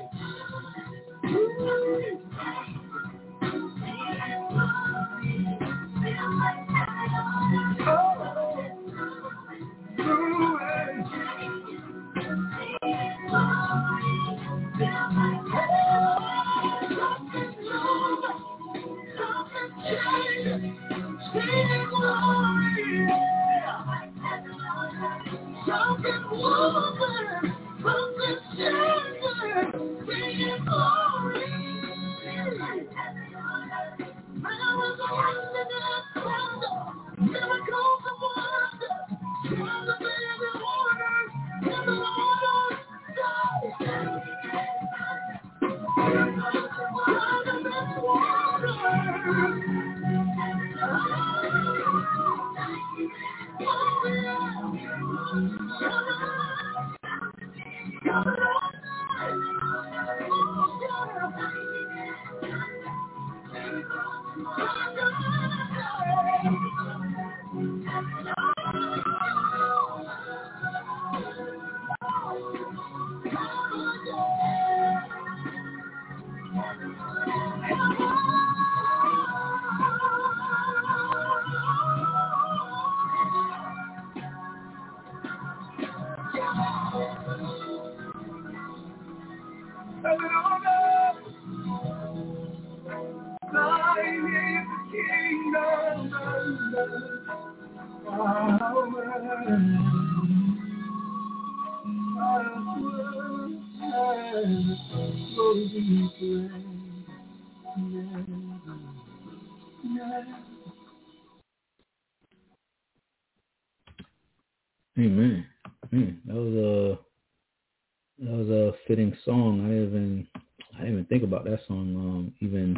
Amen. That was a fitting song. I didn't even think about that song. Even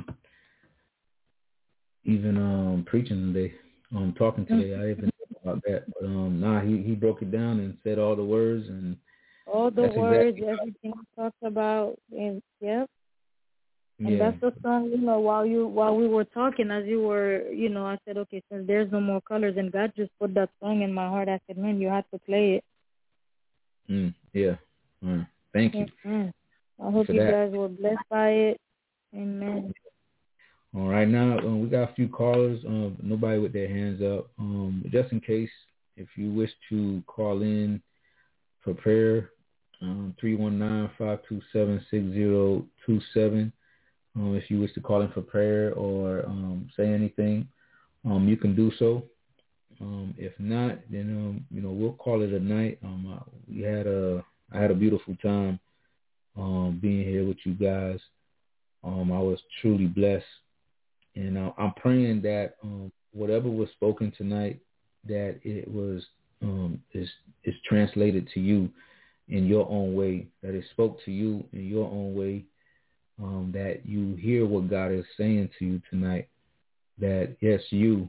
preaching today, talking today, I didn't even think about that. But he broke it down and said all the words and all the words, exactly everything we talked about, and yep. And yeah. That's the song, while we were talking, as you were, I said, okay, since there's no more colors, and God just put that song in my heart. I said, man, you have to play it. Yeah. Thank you. I hope you guys were blessed by it. Amen. All right, now we got a few callers. Nobody with their hands up. Just in case, if you wish to call in for prayer, 319-527-6027. If you wish to call in for prayer or say anything, you can do so. If not, then we'll call it a night. I had a beautiful time being here with you guys. I was truly blessed, and I'm praying that whatever was spoken tonight, that it was is translated to you in your own way, that it spoke to you in your own way, that you hear what God is saying to you tonight, that yes, you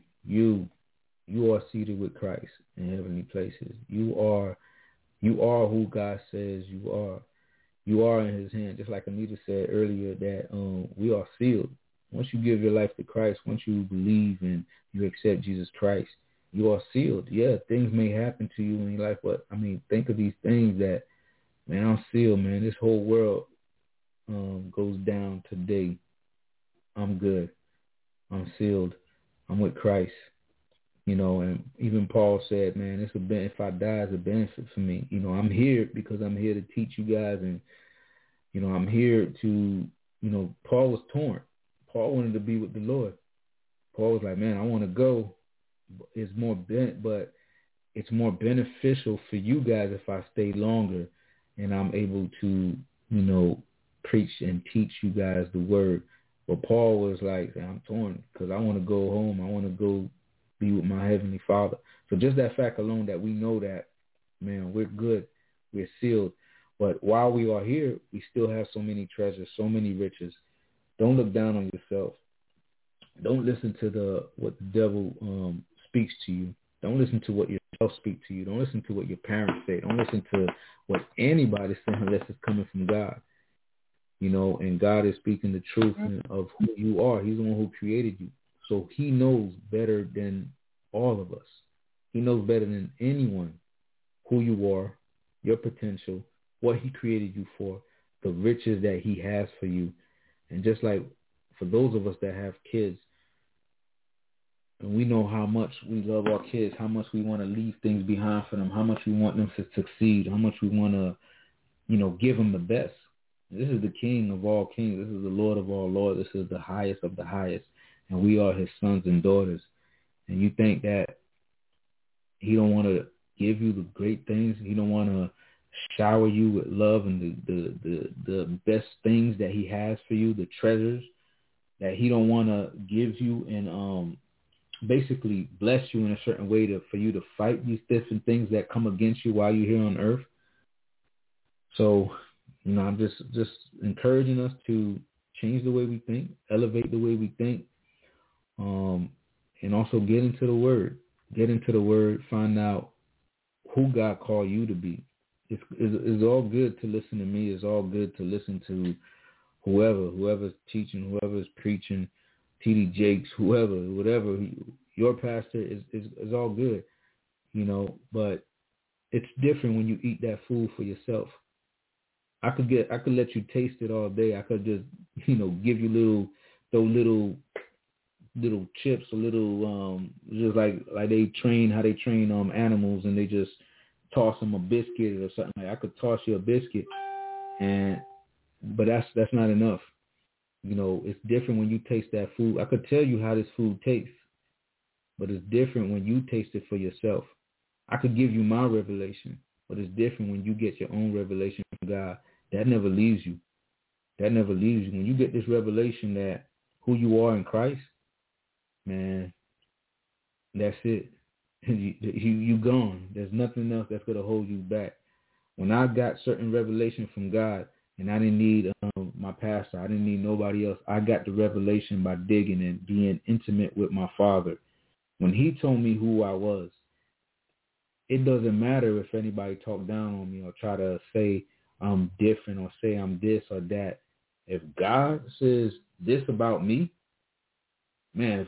are seated with Christ in heavenly places. You are who God says you are. You are in his hand, just like Anita said earlier, that we are sealed. Once you give your life to Christ, once you believe and you accept Jesus Christ, you are sealed. Yeah, things may happen to you in your life, but think of these things that, man, I'm sealed, man. This whole world goes down today. I'm good. I'm sealed. I'm with Christ. And even Paul said, man, if I die, it's a benefit for me. I'm here because I'm here to teach you guys, and I'm here to, Paul was torn. Paul wanted to be with the Lord. Paul was like, man, I want to go. But it's more beneficial for you guys if I stay longer, and I'm able to, preach and teach you guys the word. But Paul was like, I'm torn because I want to go home. I want to go be with my Heavenly Father. So just that fact alone, that we know that, man, we're good. We're sealed. But while we are here, we still have so many treasures, so many riches. Don't look down on yourself. Don't listen to what the devil speaks to you. Don't listen to what yourself speak to you. Don't listen to what your parents say. Don't listen to what anybody's saying unless it's coming from God. And God is speaking the truth of who you are. He's the one who created you. So he knows better than all of us. He knows better than anyone who you are, your potential, what he created you for, the riches that he has for you. And just like for those of us that have kids, and we know how much we love our kids, how much we want to leave things behind for them, how much we want them to succeed, how much we want to, give them the best. This is the King of all kings. This is the Lord of all lords. This is the highest of the highest. And we are his sons and daughters. And you think that he don't want to give you the great things? He don't want to shower you with love and the best things that he has for you, the treasures that he don't want to give you and basically bless you in a certain way for you to fight these different things that come against you while you're here on earth? So, I'm just encouraging us to change the way we think, elevate the way we think, and also get into the Word. Get into the Word, find out who God called you to be. It's all good to listen to me. It's all good to listen to whoever's teaching, whoever's preaching, T.D. Jakes, whatever. Your pastor is all good. but it's different when you eat that food for yourself. I could let you taste it all day. I could just, give you little chips, a little, just like how they train animals, and they just toss them a biscuit or something. Like I could toss you a biscuit, but that's not enough. It's different when you taste that food. I could tell you how this food tastes, but it's different when you taste it for yourself. I could give you my revelation, but it's different when you get your own revelation from God. That never leaves you. When you get this revelation that who you are in Christ, man, that's it. You gone. There's nothing else that's going to hold you back. When I got certain revelation from God, and I didn't need my pastor, I didn't need nobody else. I got the revelation by digging and being intimate with my Father. When he told me who I was, it doesn't matter if anybody talk down on me or try to say I'm different or say I'm this or that. If God says this about me, man,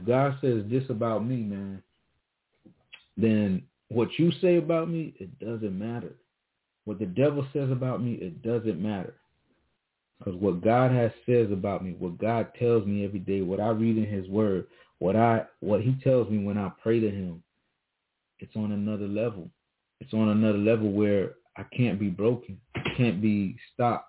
then what you say about me, it doesn't matter. What the devil says about me, it doesn't matter. Because what God says about me, what God tells me every day, what I read in his word, what he tells me when I pray to him, it's on another level. It's on another level where I can't be broken. I can't be stopped,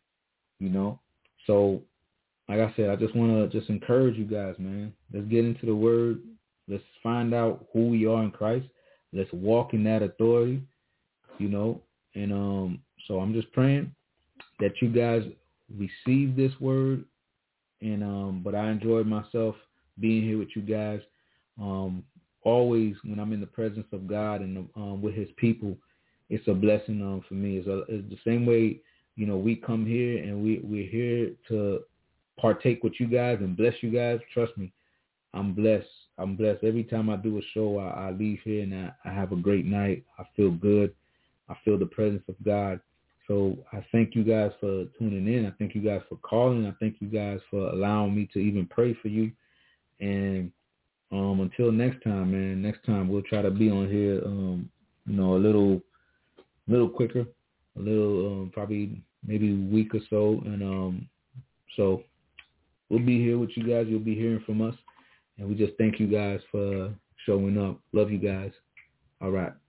So, like I said, I just want to encourage you guys, man. Let's get into the word. Let's find out who we are in Christ. Let's walk in that authority, And so I'm just praying that you guys receive this word. And but I enjoyed myself being here with you guys. Always when I'm in the presence of God and with his people, it's a blessing for me. It's the same way, we come here and we're here to partake with you guys and bless you guys. Trust me, I'm blessed. Every time I do a show, I leave here and I have a great night. I feel good. I feel the presence of God. So I thank you guys for tuning in. I thank you guys for calling. I thank you guys for allowing me to even pray for you. And until next time, man. Next time we'll try to be on here, a little quicker, a little probably maybe a week or so. And so we'll be here with you guys. You'll be hearing from us. And we just thank you guys for showing up. Love you guys. All right.